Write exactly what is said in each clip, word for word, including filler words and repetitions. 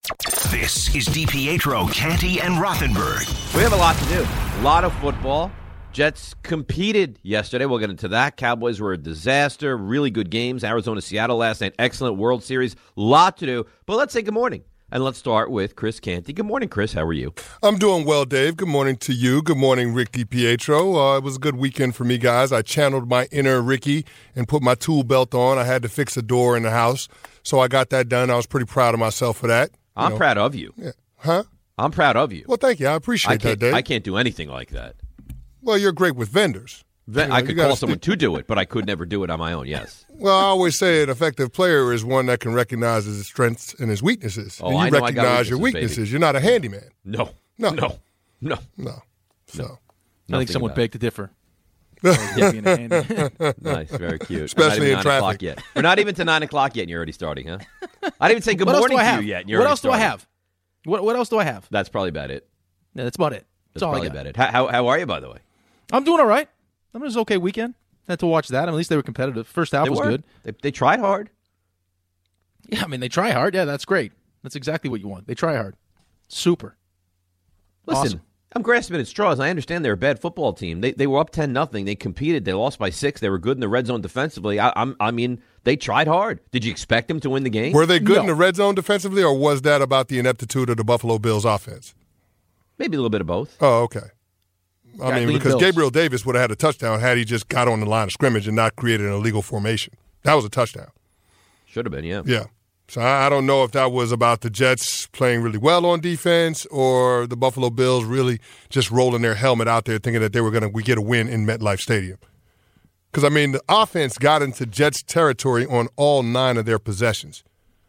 This is DiPietro, Canty, and Rothenberg. We have a lot to do. A lot of football. Jets competed yesterday. We'll get into that. Cowboys were a disaster. Really good games. Arizona, Seattle last night. Excellent World Series. Lot to do. But let's say good morning. And let's start with Chris Canty. Good morning, Chris. How are you? I'm doing well, Dave. Good morning to you. Good morning, Rick DiPietro. Uh, it was a good weekend for me, guys. I channeled my inner Ricky and put my tool belt on. I had to fix a door in the house, so I got that done. I was pretty proud of myself for that. You I'm know. proud of you. Yeah. Huh? I'm proud of you. Well, thank you. I appreciate I that, Dave. I can't do anything like that. Well, you're great with vendors. Ven- You know, I you could gotta call someone stick- to do it, but I could never do it on my own, yes. Well, I always say an effective player is one that can recognize his strengths and his weaknesses. Oh, and you I know I got recognize your weaknesses, weaknesses. baby. You're not a handyman. No. No. No. No. No. So. I think Nothing someone about begged to differ. Yeah, being a handy. it. Nice. Very cute. Especially We're not even in nine o'clock traffic. yet. We're not even to nine o'clock yet, and you're already starting, huh? I didn't even say good What else morning do I to have? you yet, and you're What already else do I starting. have? What What else do I have? That's probably about it. Yeah, that's about it. That's That's all I probably got. about it. How, how, how are you, by the way? I'm doing all right. I mean, it was an okay weekend. Had to watch that. I mean, at least they were competitive. First half They was were. good. They, they tried hard. Yeah, I mean, they try hard. Yeah, that's great. That's exactly what you want. They try hard. Super. Listen, Awesome. I'm grasping at straws. I understand they're a bad football team. They they were up ten nothing. They competed. They lost by six. They were good in the red zone defensively. I, I'm, I mean, they tried hard. Did you expect them to win the game? Were they good No. in the red zone defensively, or was that about the ineptitude of the Buffalo Bills offense? Maybe a little bit of both. Oh, okay. I Yeah, mean, lead because Bills. Gabriel Davis would have had a touchdown had he just got on the line of scrimmage and not created an illegal formation. That was a touchdown. Should have been, yeah. Yeah. So I I don't know if that was about the Jets playing really well on defense or the Buffalo Bills really just rolling their helmet out there thinking that they were going to we get a win in MetLife Stadium. Because, I mean, the offense got into Jets territory on all nine of their possessions.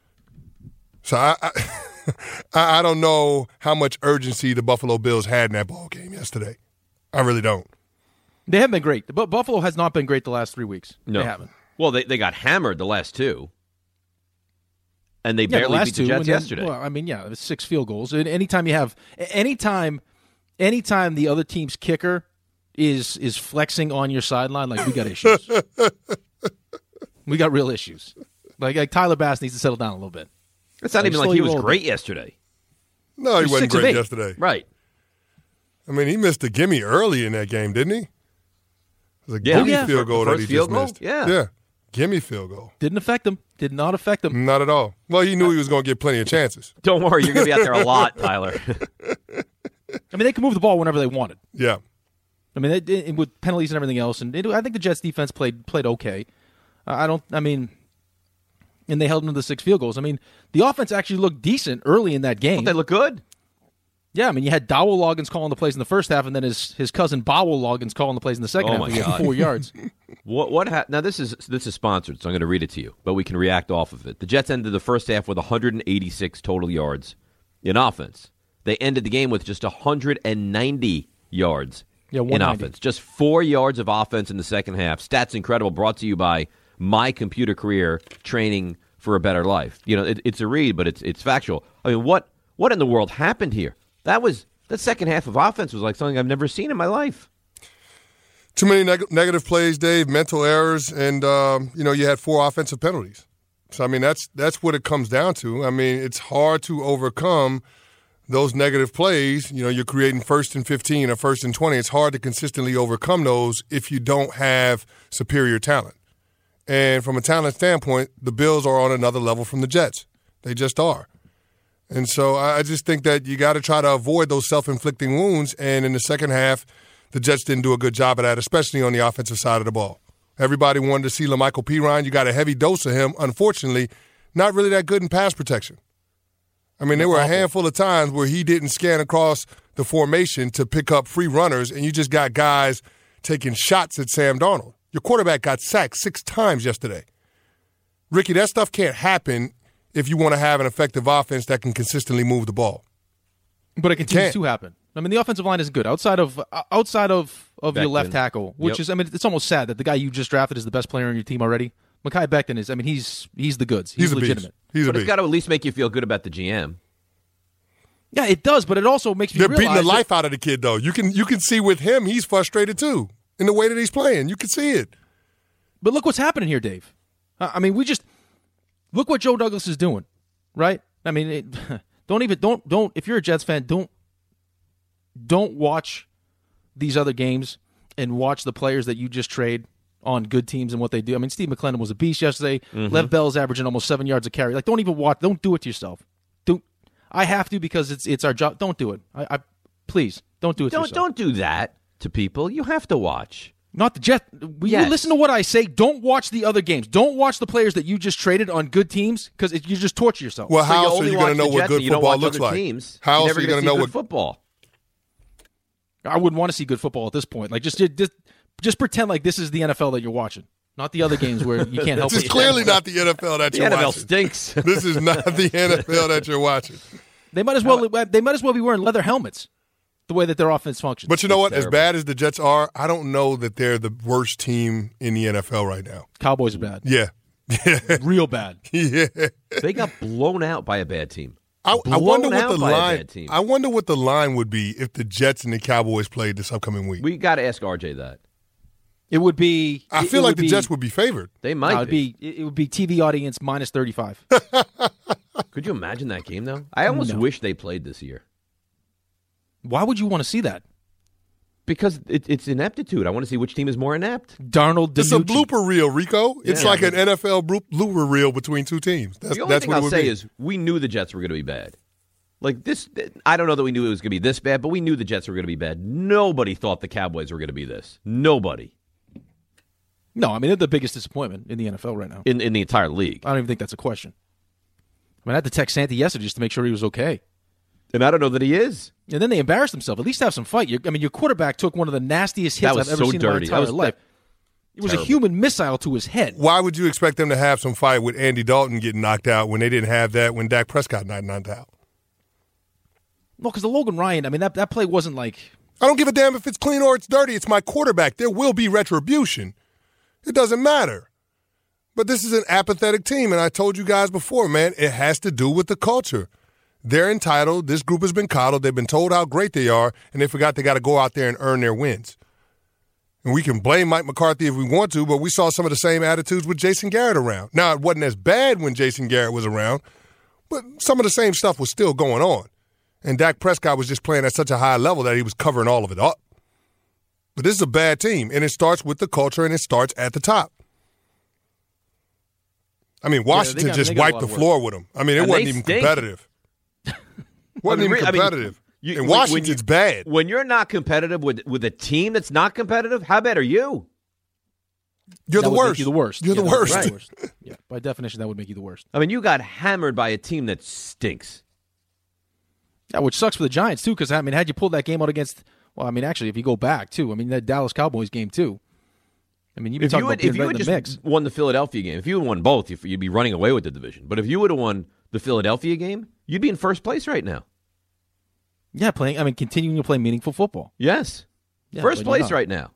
So I, I, I don't know how much urgency the Buffalo Bills had in that ball game yesterday. I really don't. They haven't been great. But Buffalo has not been great the last three weeks. No. They haven't. Well, they, they got hammered the last two. And they Yeah, the barely last beat two. the Jets and then- yesterday. Well, I mean, yeah, it was six field goals. And anytime you have, anytime, anytime the other team's kicker is is flexing on your sideline, like we got issues. We got real issues. Like, like Tyler Bass needs to settle down a little bit. it's not like, even like slow he your was roll a great bit. yesterday. No, he He's wasn't six of great eight. yesterday. Right. I mean, he missed a gimme early in that game, didn't he? It was a Yeah. gimme Oh, yeah. field goal The that first he field just goal? missed. Yeah. Yeah. Gimme field goal. Didn't affect him. Did not affect him. Not at all. Well, he knew he was going to get plenty of chances. Don't worry, you're going to be out there a lot, Tyler. I mean, they can move the ball whenever they wanted. Yeah. I mean, they, they, with penalties and everything else, and they do, I think the Jets' defense played played okay. Uh, I don't. I mean, and they held them to the six field goals. I mean, the offense actually looked decent early in that game. They look good. Yeah, I mean, you had Dowell Loggins calling the plays in the first half, and then his his cousin Bowell Loggins calling the plays in the second Oh, half. my He had God. four yards. What what ha- now this is this is sponsored, so I'm going to read it to you, but we can react off of it. The Jets ended the first half with one hundred eighty-six total yards in offense. They ended the game with just one hundred ninety yards Yeah, in one ninety. offense. Just four yards of offense in the second half. Stats incredible, brought to you by My Computer Career, training for a better life. You know, it, it's a read, but it's it's factual. I mean, what what in the world happened here? That was that second half of offense was like something I've never seen in my life. Too many neg- negative plays, Dave, mental errors, and, um, you know, you had four offensive penalties. So, I mean, that's that's what it comes down to. I mean, it's hard to overcome those negative plays. You know, you're creating first and fifteen or first and twenty. It's hard to consistently overcome those if you don't have superior talent. And from a talent standpoint, the Bills are on another level from the Jets. They just are. And so I I just think that you got to try to avoid those self-inflicting wounds. And in the second half, the Jets didn't do a good job of that, especially on the offensive side of the ball. Everybody wanted to see LaMichael Pirine. You got a heavy dose of him. Unfortunately, not really that good in pass protection. I mean, there were a handful of times where he didn't scan across the formation to pick up free runners, and you just got guys taking shots at Sam Darnold. Your quarterback got sacked six times yesterday. Ricky, that stuff can't happen if you want to have an effective offense that can consistently move the ball. But it continues Can't. to happen. I mean, the offensive line isn't good outside of uh, outside of, of your Becton. left tackle, which Yep. is. I mean, it's almost sad that the guy you just drafted is the best player on your team already. Mekhi Becton is. I mean, he's he's the goods. He's, He's a beast. legitimate. He's a But it's beast. got to at least make you feel good about the G M. Yeah, it does, but it also makes me They're realize beating the that- life out of the kid, though. You can you can see with him, he's frustrated too in the way that he's playing. You can see it. But look what's happening here, Dave. Uh, I mean, we just look what Joe Douglas is doing, right? I mean, it, Don't even don't don't if you're a Jets fan, don't don't watch these other games and watch the players that you just trade on good teams and what they do. I mean, Steve McClendon was a beast yesterday. Mm-hmm. Lev Bell's averaging almost seven yards a carry. Like, don't even watch. Don't do it to yourself. Don't. I have to because it's it's our job. Don't do it. I, I please don't do it. Don't to yourself. don't do that to people. You have to watch. Not the Jets. Will Yes. you listen to what I say? Don't watch the other games. Don't watch the players that you just traded on good teams because you just torture yourself. Well, So how you else are only you going to watch know the what Jets good and you don't football watch looks other like? teams. How You're else never are you gonna going to know see what good football? I wouldn't want to see good football at this point. Like just just just pretend like this is the N F L that you're watching, not the other games where you can't help This it. is clearly not the N F L that The you're N F L watching. stinks. This is not the N F L that you're watching. They might as well they might as well be wearing leather helmets. The way that their offense functions. But you know what? terrible. As bad as the Jets are, I don't know that they're the worst team in the N F L right now. Cowboys are bad. Yeah. Real bad. Yeah. They got blown out by a bad team. I, I Blown wonder what out the by a line. bad team. I wonder what the line would be if the Jets and the Cowboys played this upcoming week. We got to ask R J that. It would be. I it- feel it like would the be, Jets would be favored. They might No, it'd be. be. It would be T V audience minus thirty-five. Could you imagine that game though? I almost No. wish they played this year Why would you want to see that? because it, it's ineptitude. I want to see which team is more inept. Darnold. It's a DiNucci. blooper reel, Rico. It's Yeah. like an N F L blo- blooper reel between two teams. That's, The only that's thing what it I'll would say be. is we knew the Jets were going to be bad. Like this, I don't know that we knew it was going to be this bad, but we knew the Jets were going to be bad. Nobody thought the Cowboys were going to be this. Nobody No, I mean they're the biggest disappointment in the N F L right now. in in the entire league. I don't even think that's a question. I mean, I had to text Santi yesterday just to make sure he was okay. And I don't know that he is. And then they embarrassed themselves. At least have some fight. You're, I mean, your quarterback took one of the nastiest hits That was I've ever so seen dirty. in That my was entire life. It was terrible. a human missile to his head. Why would you expect them to have some fight with Andy Dalton getting knocked out when they didn't have that when Dak Prescott got knocked out? Well, because the Logan Ryan, I mean, that, that play wasn't like. I don't give a damn if it's clean or it's dirty. It's my quarterback. There will be retribution. It doesn't matter. But this is an apathetic team, and I told you guys before, man, it has to do with the culture. They're entitled. This group has been coddled. They've been told how great they are, and they forgot they got to go out there and earn their wins. And we can blame Mike McCarthy if we want to, but we saw some of the same attitudes with Jason Garrett around. Now, it wasn't as bad when Jason Garrett was around, but some of the same stuff was still going on. And Dak Prescott was just playing at such a high level that he was covering all of it up. But this is a bad team, and it starts with the culture, and it starts at the top. I mean, Washington got- just they got a wiped lot the of work. floor with them. I mean, it And wasn't they even stink. competitive. wasn't I mean, even I mean, competitive. you- and when- when Washington's you- bad. When you're not competitive with with a team that's not competitive, how bad are you? You're that the would make worst. you the worst. You're Yeah, the that would worst. make you the worst. Yeah, by definition, that would make you the worst. I mean, you got hammered by a team that stinks. Yeah, which sucks for the Giants, too, because, I mean, had you pulled that game out against, well, I mean, actually, if you go back, too, I mean, that Dallas Cowboys game, too. I mean, you'd be If talking you about had, being if you right had in just the mix. won the Philadelphia game, if you had won both, you'd you'd be running away with the division. But if you would have won the Philadelphia game, you'd be in first place right now. Yeah, playing, I mean, continuing to play meaningful football. Yes. Yeah, first but you're place not. right now.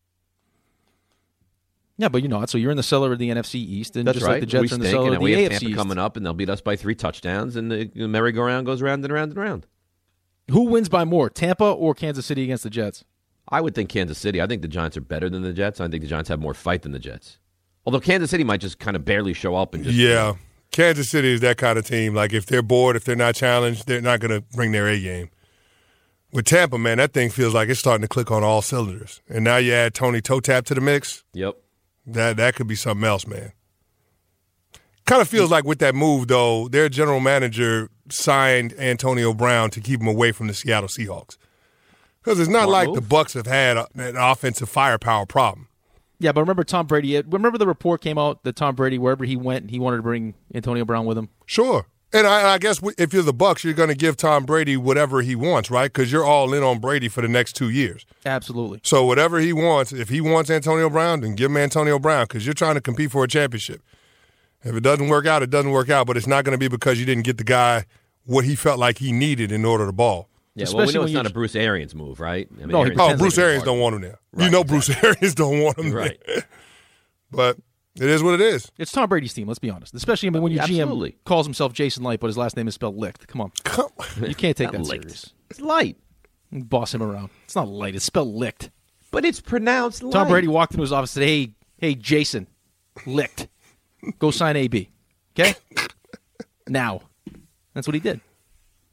Yeah, but you're not. So you're in the cellar of the N F C East, and That's just right. like the Jets we are in the stink, cellar and of we the have A F C Tampa East. coming up, and they'll beat us by three touchdowns, and the, the merry-go-round goes round and round and round. Who wins by more, Tampa or Kansas City against the Jets? I would think Kansas City. I think the Giants are better than the Jets. I think the Giants have more fight than the Jets. Although Kansas City might just kind of barely show up and just Yeah. Kansas City is that kind of team. Like, if they're bored, if they're not challenged, they're not going to bring their A game. With Tampa, man, that thing feels like it's starting to click on all cylinders. And now you add Tony Toe Tap to the mix. Yep. That that could be something else, man. Kind of feels like with that move, though, their general manager signed Antonio Brown to keep him away from the Seattle Seahawks. Because it's not Smart like move. the Bucs have had a, an offensive firepower problem. Yeah, but remember Tom Brady. Remember the report came out that Tom Brady, wherever he went, he wanted to bring Antonio Brown with him. Sure. And I, I guess if you're the Bucs, you're going to give Tom Brady whatever he wants, right? Because you're all in on Brady for the next two years. Absolutely. So whatever he wants, if he wants Antonio Brown, then give him Antonio Brown because you're trying to compete for a championship. If it doesn't work out, it doesn't work out, but it's not going to be because you didn't get the guy what he felt like he needed in order to ball. Yeah, Especially well, we know when it's you not a j- Bruce Arians move, right? I mean, No, he Arians- Oh, Depends Bruce on Arians part. don't want him there. Right, you know exactly. Bruce Arians don't want him Right. there. But it is what it is. It's Tom Brady's team, let's be honest. Especially I mean, when your Absolutely. G M calls himself Jason Light, but his last name is spelled Licht. Come on. Come You can't take that Not light. serious. It's light, You boss him around. It's not Light. It's spelled Licht. but it's pronounced light. Tom Brady walked into his office and said, hey, hey, Jason, Licht, go sign A B. Okay? Now. That's what he did.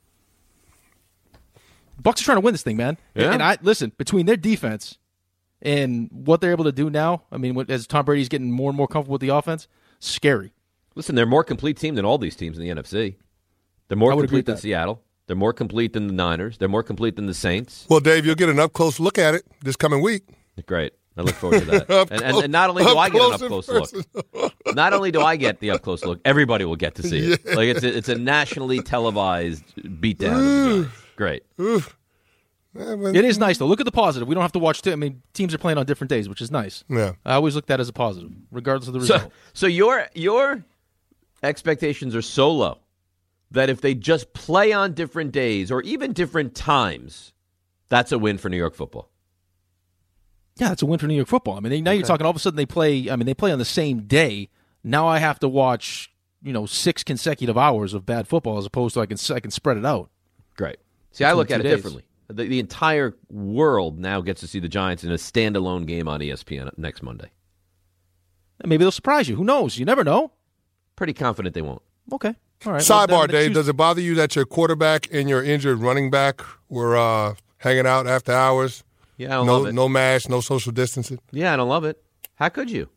Bucs are trying to win this thing, man. Yeah. And I listen, between their defense and what they're able to do now, I mean, as Tom Brady's getting more and more comfortable with the offense, scary. Listen, they're a more complete team than all these teams in the N F C. They're more I would agree complete with than that. Seattle. They're more complete than the Niners. They're more complete than the Saints. Well, Dave, you'll get an up-close look at it this coming week. Great. I look forward to that. Up and, and, close- and not only do up I get an close in up-close look, not only do I get the up-close look, everybody will get to see it. Like it's a, it's a nationally televised beatdown. of the Giants. Great. Yeah, but- It is nice, though. Look at the positive. We don't have to watch. T- I mean, teams are playing on different days, which is nice. Yeah. I always look at that as a positive, regardless of the So, result. so your your expectations are so low that if they just play on different days or even different times, that's a win for New York football. Yeah, it's a win for New York football. I mean, they, now you're talking all of a sudden they play. I mean, they play on the same day. Now I have to watch, you know, six consecutive hours of bad football as opposed to I can I can spread it out. Great. See, I look two at it days. differently. The, the entire world now gets to see the Giants in a standalone game on E S P N next Monday. Maybe they'll surprise you. Who knows? You never know. Pretty confident they won't. Okay. All right. Well, Sidebar, then- then Dave, choose- does it bother you that your quarterback and your injured running back were uh, hanging out after hours? Yeah, I don't No, love it. no mask, no social distancing. Yeah, I don't love it. How could you?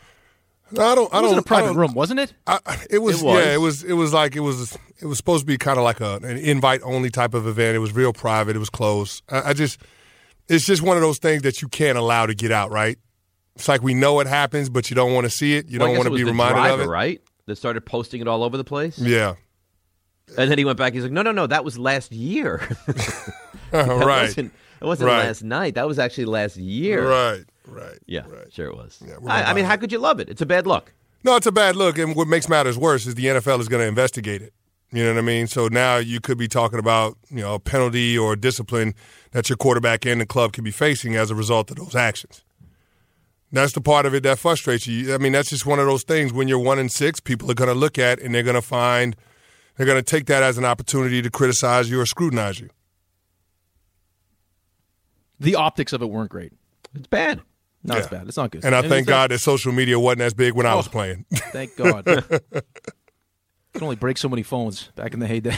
No, I don't. I It was don't. in a I private don't- room, wasn't it? I, it was, It was. yeah, it was, it was like, it was, it was supposed to be kind of like a, an invite only type of event. It was real private. It was closed. I, I just, it's just one of those things that you can't allow to get out, right? It's like we know it happens, but you don't want to see it. You Well, I don't guess want it to was be the reminded driver, of it. right? That started posting it all over the place. Yeah. And then he went back. He's like, no, no, no, that was last year. That right. wasn't, that wasn't Right. last night. That was actually last year. Right. Right. Yeah, Right. sure it was. Yeah, we're I, I not mean, buying how it. could you love it? It's a bad look. No, it's a bad look, and what makes matters worse is the N F L is going to investigate it. You know what I mean? So now you could be talking about, you know, a penalty or discipline that your quarterback and the club could be facing as a result of those actions. That's the part of it that frustrates you. I mean, that's just one of those things. When you're one and six, people are going to look at and they're going to find they're going to take that as an opportunity to criticize you or scrutinize you. The optics of it weren't great. It's bad. No, it's Yeah. bad. It's not good. And I it's thank like- God that social media wasn't as big when I was Oh. playing. Thank God. Could only break so many phones back in the heyday.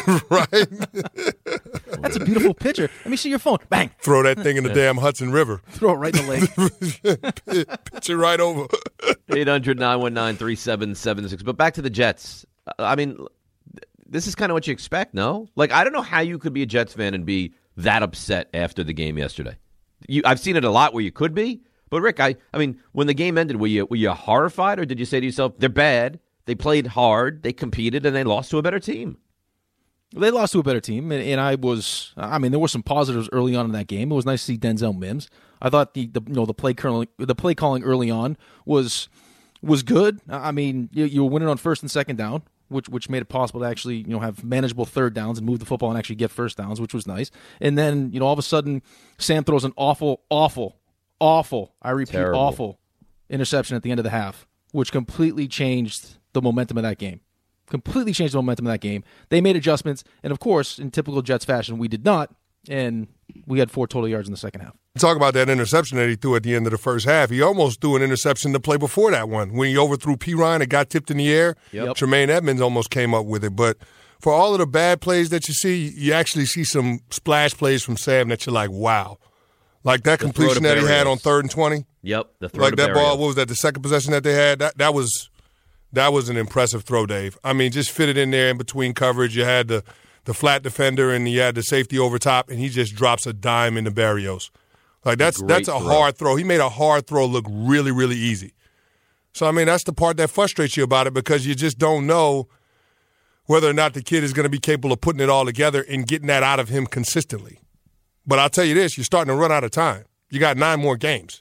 Right? That's a beautiful picture. Let me see your phone. Bang. Throw that thing in the damn Hudson River. Throw it right in the lake. Pitch it right over. eight hundred, nine one nine, three seven seven six. But back to the Jets. Uh, I mean, this is kind of what you expect, no? Like, I don't know how you could be a Jets fan and be that upset after the game yesterday. You, I've seen it a lot where you could be. But, Rick, I, I mean, when the game ended, were you were you horrified, or did you say to yourself, they're bad, they played hard, they competed, and they lost to a better team? They lost to a better team, and, and I was. I mean, there were some positives early on in that game. It was nice to see Denzel Mims. I thought the, the you know the play calling the play calling early on was was good. I mean, you, you were winning on first and second down, which which made it possible to actually you know have manageable third downs and move the football and actually get first downs, which was nice. And then you know all of a sudden, Sam throws an awful, awful, awful. I repeat, Terrible. awful interception at the end of the half, which completely changed the momentum of that game. Completely changed the momentum of that game. They made adjustments, and of course, in typical Jets fashion, we did not, and we had four total yards in the second half. Talk about that interception that he threw at the end of the first half. He almost threw an interception the play before that one. When he overthrew P. Ryan, it got tipped in the air. Yep. Tremaine Edmonds almost came up with it. But for all of the bad plays that you see, you actually see some splash plays from Sam that you're like, wow. Like that The completion throw to that he had Berrios. on third and twenty. Yep, the throw Like to that ball, Berrios. what was that, the second possession that they had? That that was that was an impressive throw, Dave. I mean, just fit it in there in between coverage. You had the, the flat defender and you had the safety over top, and he just drops a dime into Barrios. Like that's Great that's a throw. hard throw. He made a hard throw look really, really easy. So I mean, that's the part that frustrates you about it, because you just don't know whether or not the kid is going to be capable of putting it all together and getting that out of him consistently. But I'll tell you this, you're starting to run out of time. You got nine more games.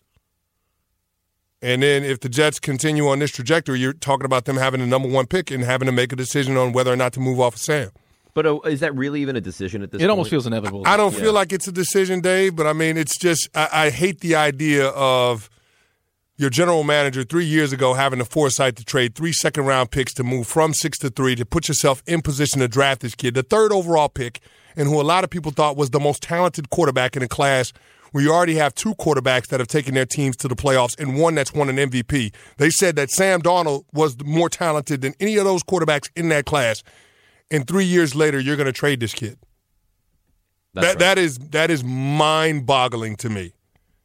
And then if the Jets continue on this trajectory, you're talking about them having the number one pick and having to make a decision on whether or not to move off of Sam. But uh, is that really even a decision at this It point? almost feels inevitable. I don't feel like it's a decision, Dave, but I mean, it's just, I, I hate the idea of your general manager three years ago having the foresight to trade three second round picks to move from six to three to put yourself in position to draft this kid, the third overall pick, and who a lot of people thought was the most talented quarterback in the class, where you already have two quarterbacks that have taken their teams to the playoffs and one that's won an M V P. They said that Sam Darnold was more talented than any of those quarterbacks in that class. And three years later, you're going to trade this kid. That's that right. that is that is mind-boggling to me.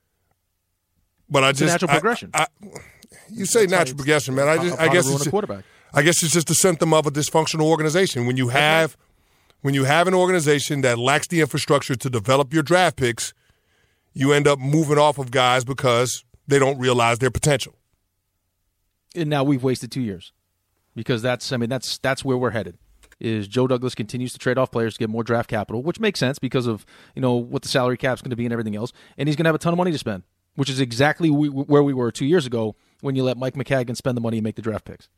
But I It's just a natural I- progression. I, you say That's how natural it's- progression, man. I how- just how I to guess ruin it's a quarterback. I guess it's just a symptom of a dysfunctional organization. When you have when you have an organization that lacks the infrastructure to develop your draft picks, you end up moving off of guys because they don't realize their potential. And now we've wasted two years because that's I mean that's that's where we're headed. Is Joe Douglas continues to trade off players to get more draft capital, which makes sense because of you know what the salary cap's going to be and everything else, and he's going to have a ton of money to spend, which is exactly we, where we were two years ago when you let Mike McCaggan spend the money and make the draft picks.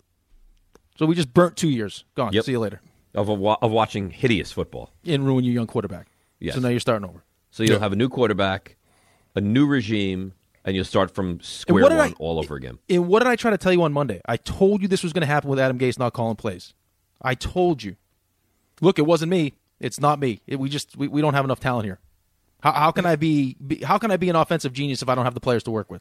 So we just burnt two years. Gone. Yep. See you later. Of, a, wa- of watching hideous football. And ruin your young quarterback. Yes. So now you're starting over. So you'll Yeah. have a new quarterback, a new regime, and you'll start from And square what one did I- all over again. And what did I try to tell you on Monday? I told you this was going to happen with Adam Gase not calling plays. I told you. Look, it wasn't me. It's not me. It, we just we, we don't have enough talent here. How, how can I be, be how can I be an offensive genius if I don't have the players to work with?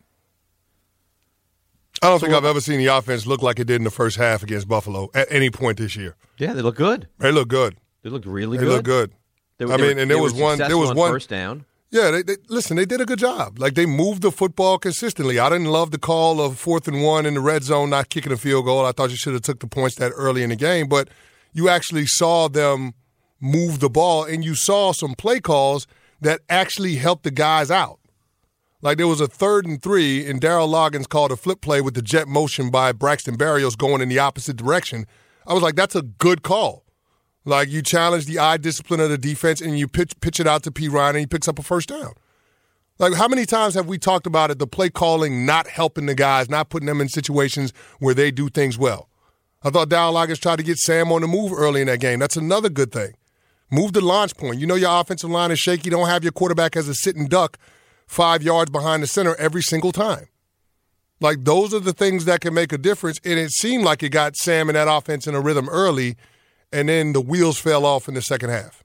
I don't think I've ever seen the offense look like it did in the first half against Buffalo at any point this year. Yeah, they look good. They look good. They looked really They good. look good. They, I they mean, were, and there they was were one- there successful was on one- first down. Yeah, they, they, listen, they did a good job. Like, they moved the football consistently. I didn't love the call of fourth and one in the red zone, not kicking a field goal. I thought you should have took the points that early in the game. But you actually saw them move the ball, and you saw some play calls that actually helped the guys out. Like, there was a third and three, and Darryl Loggins called a flip play with the jet motion by Braxton Berrios going in the opposite direction. I was like, that's a good call. Like, you challenge the eye discipline of the defense, and you pitch pitch it out to P. Ryan, and he picks up a first down. Like, how many times have we talked about it, the play calling not helping the guys, not putting them in situations where they do things well? I thought Darryl Loggins tried to get Sam on the move early in that game. That's another good thing. Move the launch point. You know your offensive line is shaky. Don't have your quarterback as a sitting duck five yards behind the center every single time. Like, those are the things that can make a difference, and it seemed like it got Sam and that offense in a rhythm early, and then the wheels fell off in the second half.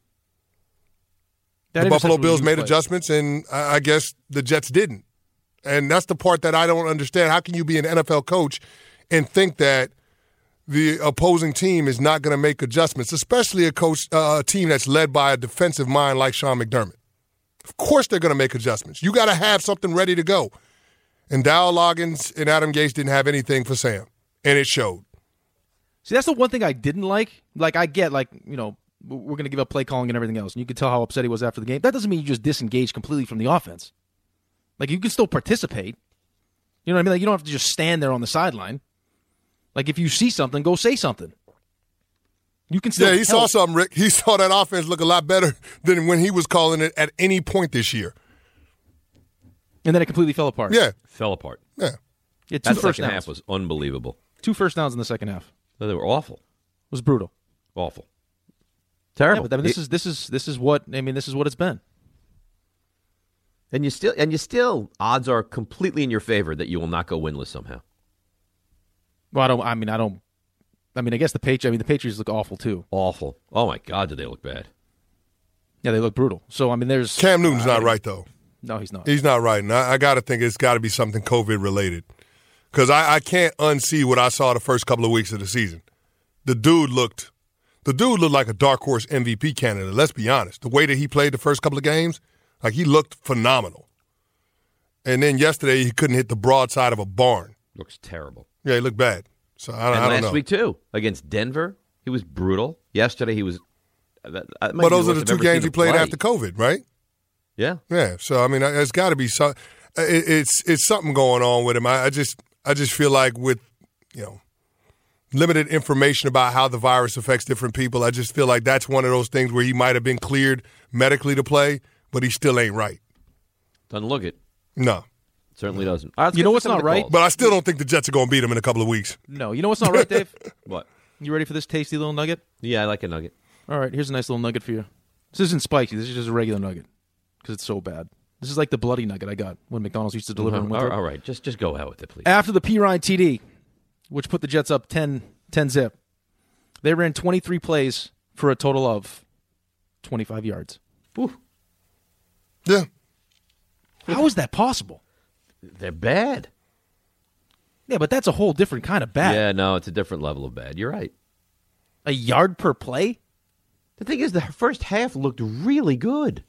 That The Buffalo interception was a Bills huge made play. adjustments, and I I guess the Jets didn't. And that's the part that I don't understand. How can you be an N F L coach and think that the opposing team is not going to make adjustments, especially a coach, uh, a team that's led by a defensive mind like Sean McDermott? Of course they're going to make adjustments. You got to have something ready to go. And Darryl Loggins and Adam Gase didn't have anything for Sam, and it showed. See, that's the one thing I didn't like. Like, I get, like, you know, we're going to give up play calling and everything else, and you could tell how upset he was after the game. That doesn't mean you just disengage completely from the offense. Like, you can still participate. You know what I mean? Like, you don't have to just stand there on the sideline. Like, if you see something, go say something. You can still Yeah, he saw help. something, Rick. He saw that offense look a lot better than when he was calling it at any point this year. And then it completely fell apart. Yeah, Fell apart. yeah. Yeah, two That first second downs. half was unbelievable. Two first downs in the second half. They were awful. It was brutal. Awful. Yeah, Terrible. but I mean, this It- is this is this is what I mean. This is what it's been. and you still and you still odds are completely in your favor that you will not go winless somehow. Well, I don't. I mean, I don't. I mean, I guess the Patriots. I mean, the Patriots look awful too. Awful. Oh my God, did they look bad? Yeah, they look brutal. So I mean, there's Cam Newton's not right, though. No, he's not. He's not right. And I, I got to think it's got to be something COVID related. Because I, I can't unsee what I saw the first couple of weeks of the season. The dude looked the dude looked like a dark horse M V P candidate, let's be honest. The way that he played the first couple of games, like he looked phenomenal. And then yesterday he couldn't hit the broadside of a barn. Looks terrible. Yeah, he looked bad. So I, And I don't last know. week too against Denver, he was brutal. Yesterday he was. That, that might But be those the are the worst two I've ever games seen he him played play. after COVID, right? Yeah. Yeah, so I mean, it's got to be some. It, it's it's something going on with him. I, I just I just feel like with you know limited information about how the virus affects different people, I just feel like that's one of those things where he might have been cleared medically to play, but he still ain't right. Doesn't look it. No, Certainly doesn't. All right, let's You get know to what's some of not the right? calls. but I still don't think the Jets are going to beat him in a couple of weeks. No, you know what's not right, Dave? What? You ready for this tasty little nugget? Yeah, I like a nugget. All right, here's a nice little nugget for you. This isn't spicy. This is just a regular nugget because it's so bad. This is like the bloody nugget I got when McDonald's used to deliver in all, winter. all right, just just go out with it, please. After the P. Ryan T D, which put the Jets up ten, ten zip, they ran twenty-three plays for a total of twenty-five yards. Whew. Yeah, How is that possible? They're bad. Yeah, but that's a whole different kind of bad. Yeah, no, it's a different level of bad. You're right. A yard per play? The thing is, the first half looked really good.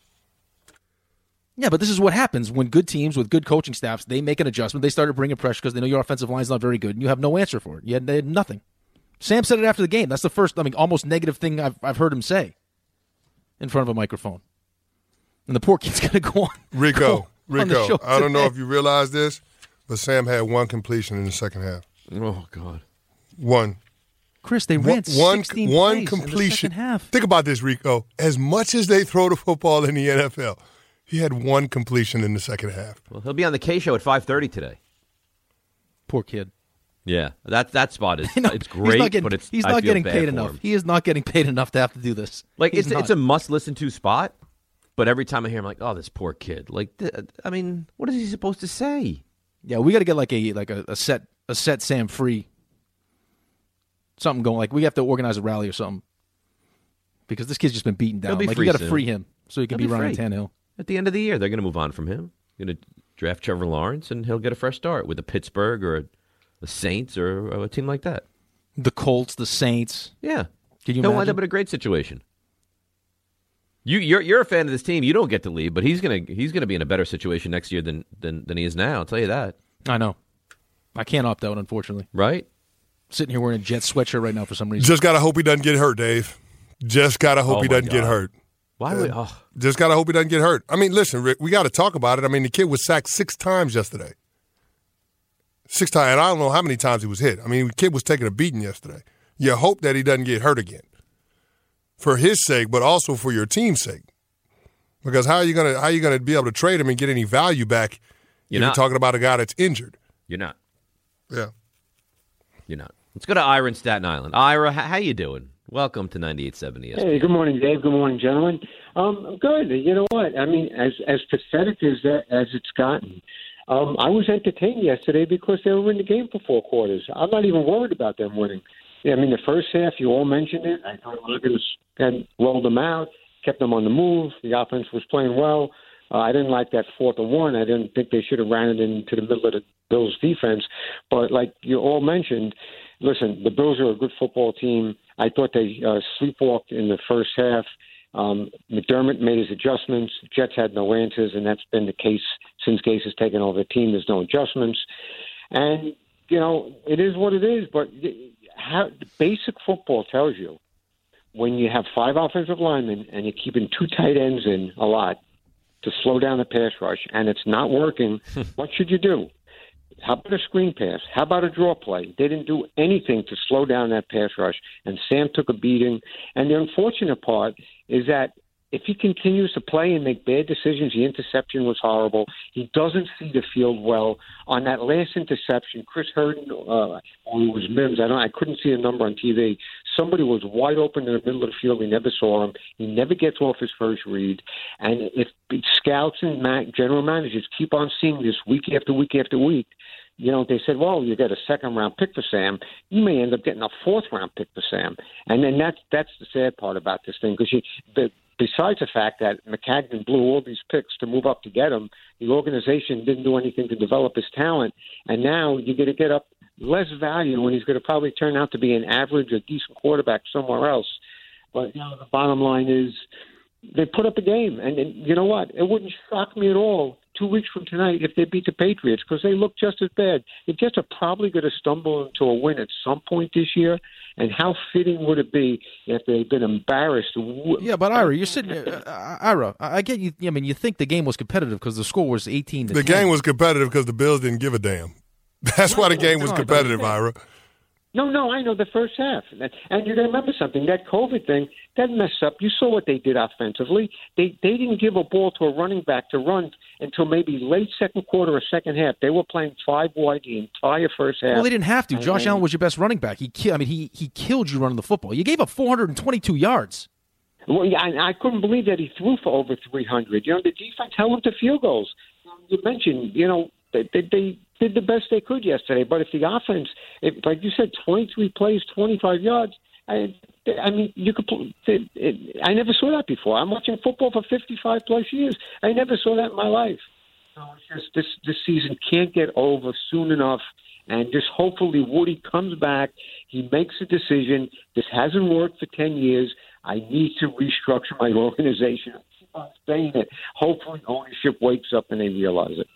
Yeah, but this is what happens when good teams with good coaching staffs, they make an adjustment. They started bringing pressure because they know your offensive line's not very good, and you have no answer for it. You had, they had nothing. Sam said it after the game. That's the first, I mean, almost negative thing I've, I've heard him say in front of a microphone. And the poor kid's going to go on. Rico, go Rico, on I don't know if you realize this, but Sam had one completion in the second half. Oh, God. One. Chris, they ran one, sixteen one plays completion. in the second half. Think about this, Rico. As much as they throw the football in the N F L, he had one completion in the second half. Well, he'll be on the K show at five thirty today. Poor kid. Yeah, that that spot is no, it's great, he's not getting, but it's he's I not feel getting bad paid for enough. him. He is not getting paid enough to have to do this. Like He's it's not. it's a must listen to spot, but every time I hear him, like, oh, this poor kid. Like, th- I mean, what is he supposed to say? Yeah, we got to get like a like a, a set a set Sam free. Something going, like we have to organize a rally or something because this kid's just been beaten down. He'll be Like free you got to soon. free him so he can He'll be be Ryan free. Tannehill. At the end of the year, they're going to move on from him. Going to draft Trevor Lawrence, and he'll get a fresh start with a Pittsburgh or a, a Saints or, or a team like that. The Colts, the Saints. Yeah, Can you he'll imagine? wind up in a great situation. You, you're you're a fan of this team. You don't get to leave, but he's gonna he's gonna be in a better situation next year than than, than he is now. I'll tell you that. I know. I can't opt out, unfortunately. Right? Sitting here wearing a Jet sweatshirt right now for some reason. Just got to hope he doesn't get hurt, Dave. Just got to hope Oh, he my doesn't get God. hurt. Why would? Oh, Just got to hope he doesn't get hurt. I mean, listen, Rick, we got to talk about it. I mean, the kid was sacked six times yesterday. Six times. And I don't know how many times he was hit. I mean, the kid was taking a beating yesterday. You hope that he doesn't get hurt again for his sake, but also for your team's sake. Because how are you gonna how are you gonna be able to trade him and get any value back? You're if not. You're talking about a guy that's injured. you're not. Yeah. You're not. Let's go to Ira in Staten Island. Ira, h- how you doing? Welcome to ninety-eight seven E S P N. Hey, good morning, Dave. Good morning, gentlemen. Um, good. You know what? I mean, as as pathetic as that as it's gotten, um, I was entertained yesterday because they were in the game for four quarters. I'm not even worried about them winning. I mean, the first half, you all mentioned it. I thought Liggins had rolled them out, kept them on the move. The offense was playing well. Uh, I didn't like that fourth and one. I didn't think they should have ran it into the middle of the Bills' defense. But like you all mentioned, listen, the Bills are a good football team. I thought they uh, sleepwalked in the first half. Um, McDermott made his adjustments. Jets had no answers, and that's been the case since Gase has taken over the team. There's no adjustments. And, you know, it is what it is. But how, basic football tells you when you have five offensive linemen and you're keeping two tight ends in a lot to slow down the pass rush, and it's not working, what should you do? How about a screen pass? How about a draw play? They didn't do anything to slow down that pass rush, and Sam took a beating. And the unfortunate part is that if he continues to play and make bad decisions, the interception was horrible. He doesn't see the field well. On that last interception, Chris Herndon, uh, or it was Mims, I don't, I couldn't see the number on T V. Somebody was wide open in the middle of the field. We never saw him. He never gets off his first read. And if scouts and ma- general managers keep on seeing this week after week after week, you know, they said, well, you get a second-round pick for Sam. You may end up getting a fourth-round pick for Sam. And then that's, that's the sad part about this thing, because the besides the fact that McCagnon blew all these picks to move up to get him, the organization didn't do anything to develop his talent. And now you're going to get up less value when he's going to probably turn out to be an average or decent quarterback somewhere else. But, you know, the bottom line is they put up a game. And, and you know what? It wouldn't shock me at all two weeks from tonight if they beat the Patriots, because they look just as bad. The Jets are probably going to stumble into a win at some point this year. And how fitting would it be if they'd been embarrassed? Yeah, but Ira, you're sitting there. Uh, Ira, I get you. I mean, you think the game was competitive because the score was eighteen to The ten. game was competitive because the Bills didn't give a damn. That's why the game was No, competitive, no. Ira. No, no, I know the first half. And you got to remember something. That COVID thing, that messed up. You saw what they did offensively. They they didn't give a ball to a running back to run until maybe late second quarter or second half. They were playing five wide the entire first half. Well, they didn't have to. And Josh then- Allen was your best running back. He, ki- I mean, he he killed you running the football. You gave up four hundred twenty-two yards. Well, yeah, I, I couldn't believe that he threw for over three hundred. You know, the defense held him to field goals. You mentioned, you know, they, they, they did the best they could yesterday. But if the offense, if, like you said, twenty-three plays, twenty-five yards, I, I mean, you could. It, it, I never saw that before. I'm watching football for fifty-five plus years. I never saw that in my life. So it's just this this season can't get over soon enough. And just hopefully Woody comes back. He makes a decision. This hasn't worked for ten years. I need to restructure my organization. I keep on saying it. Hopefully ownership wakes up and they realize it.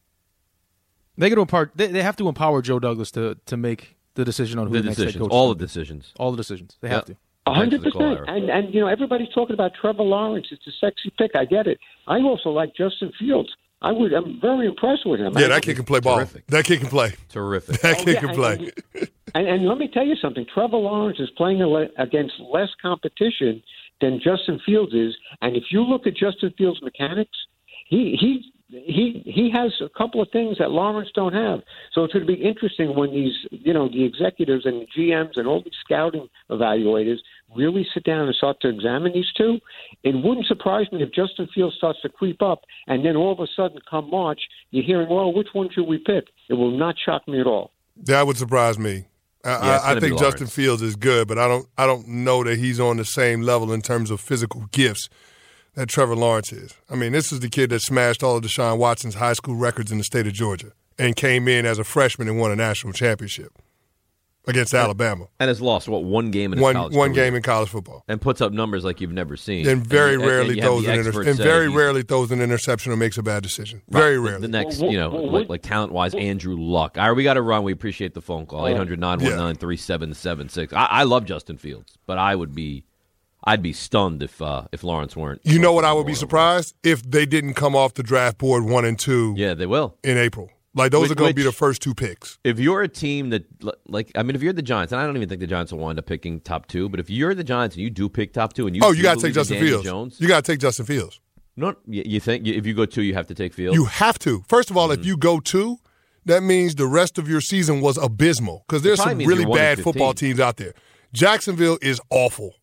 They got to impart. They, they have to empower Joe Douglas to, to make the decision on who The the next head decisions, coach all is. the decisions. All the decisions. They have Yep. to. A hundred Thanks for the call, percent. Eric. And and you know, everybody's talking about Trevor Lawrence. It's a sexy pick. I get it. I also like Justin Fields. I would. I'm very impressed with him. Yeah, I, that kid can play ball. Terrific. That kid can play. Terrific. That Oh, kid yeah, can and- play. And, and let me tell you something. Trevor Lawrence is playing ele- against less competition than Justin Fields is. And if you look at Justin Fields' mechanics, he he he he has a couple of things that Lawrence don't have. So it's going to be interesting when these, you know, the executives and the G Ms and all these scouting evaluators really sit down and start to examine these two. It wouldn't surprise me if Justin Fields starts to creep up, and then all of a sudden, come March, you're hearing, well, which one should we pick? It will not shock me at all. That would surprise me. I, Yeah, it's I, I gonna be think Lawrence. Justin Fields is good, but I don't. I don't know that he's on the same level in terms of physical gifts that Trevor Lawrence is. I mean, this is the kid that smashed all of Deshaun Watson's high school records in the state of Georgia and came in as a freshman and won a national championship against Alabama. And has lost, what, one game in his One college one career. game in college football. And puts up numbers like you've never seen. And very and, rarely and you have throws the an inter- experts and say very he's- rarely throws an interception or makes a bad decision. Right. Very The- rarely. The next, Well, you know, well, like, like talent-wise, Andrew Luck. All right, we got to run. We appreciate the phone call. eight hundred nine one nine three seven seven six. I, I love Justin Fields, but I would be, I'd be stunned if uh, if Lawrence weren't. You know what I would be surprised? If they didn't come off the draft board one and two Yeah, they will. in April. Like, those Which- are going to be which- the first two picks. If you're a team that, like, I mean, if you're the Giants, and I don't even think the Giants will wind up picking top two, but if you're the Giants and you do pick top two, and you Oh, do you got to believe take in Justin Daniel Fields. Jones, You got to take Justin Fields. no, you, you think if you go two, you have to take Fields. You have to. First of all, Mm-hmm. if you go two, that means the rest of your season was abysmal because there's probably some means really you're one and bad football fifteen. teams out there. Jacksonville is awful.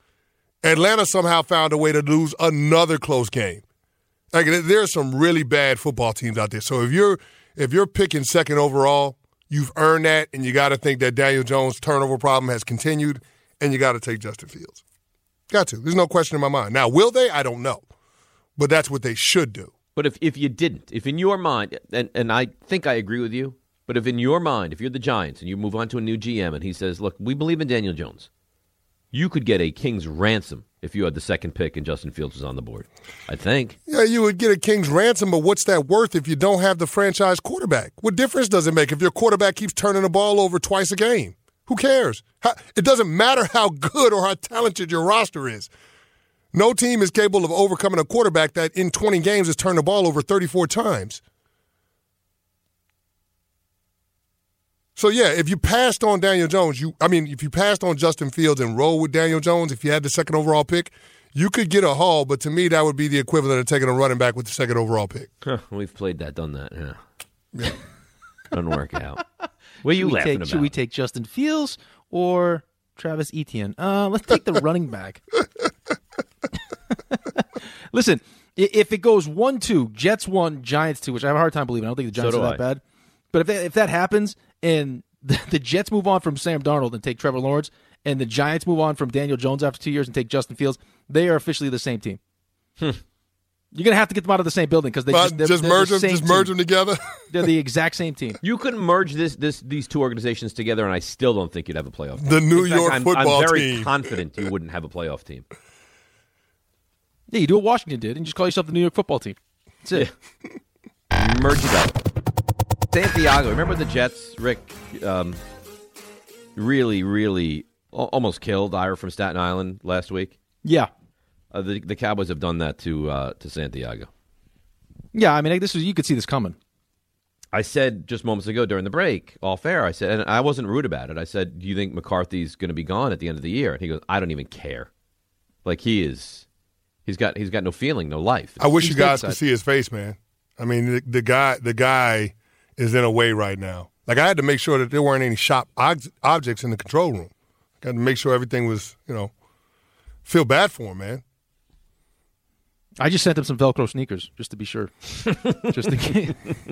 Atlanta somehow found a way to lose another close game. Like, there's some really bad football teams out there. So if you're if you're picking second overall, you've earned that, and you got to think that Daniel Jones' turnover problem has continued, and you got to take Justin Fields. Got to. There's no question in my mind. Now, will they? I don't know. But that's what they should do. But if, if you didn't, if in your mind, and, and I think I agree with you, but if in your mind, if you're the Giants and you move on to a new G M and he says, look, we believe in Daniel Jones, you could get a king's ransom if you had the second pick and Justin Fields was on the board. I think. Yeah, you would get a king's ransom, but what's that worth if you don't have the franchise quarterback? What difference does it make if your quarterback keeps turning the ball over twice a game? Who cares? How, it doesn't matter how good or how talented your roster is. No team is capable of overcoming a quarterback that in twenty games has turned the ball over thirty-four times. So, yeah, if you passed on Daniel Jones, you I mean, if you passed on Justin Fields and rolled with Daniel Jones, if you had the second overall pick, you could get a haul, but to me, that would be the equivalent of taking a running back with the second overall pick. Huh, we've played that, done that. Yeah. Doesn't work out. What are you Should we laughing take, about? Should we take Justin Fields or Travis Etienne? Uh, let's take the running back. Listen, i- if it goes one two, Jets one, Giants two, which I have a hard time believing. I don't think the Giants So do are that I. bad. But if that, if that happens and the, the Jets move on from Sam Darnold and take Trevor Lawrence, and the Giants move on from Daniel Jones after two years and take Justin Fields, they are officially the same team. You're going to have to get them out of the same building because they But just, they're, just they're merge the them, same just merge team. them together. They're the exact same team. You could merge this, this, these two organizations together, and I still don't think you'd have a playoff team. The New In fact, York I'm, football I'm very team. confident you wouldn't have a playoff team. Yeah, you do what Washington did and just call yourself the New York football team. That's it. Merge it up. Santiago, remember the Jets, Rick? Um, really, really al- almost killed Ira from Staten Island last week. Yeah. Uh, the the Cowboys have done that to uh, to Santiago. Yeah, I mean, this was you could see this coming. I said just moments ago during the break, all fair, I said, and I wasn't rude about it. I said, do you think McCarthy's going to be gone at the end of the year? And he goes, I don't even care. Like he is, he's got he's got no feeling, no life. I wish He's you guys stateside. could see his face, man. I mean, the, the guy, the guy is in a way right now. Like, I had to make sure that there weren't any sharp ob- objects in the control room. Got to make sure everything was, you know, feel bad for him, man. I just sent him some Velcro sneakers just to be sure. just in case.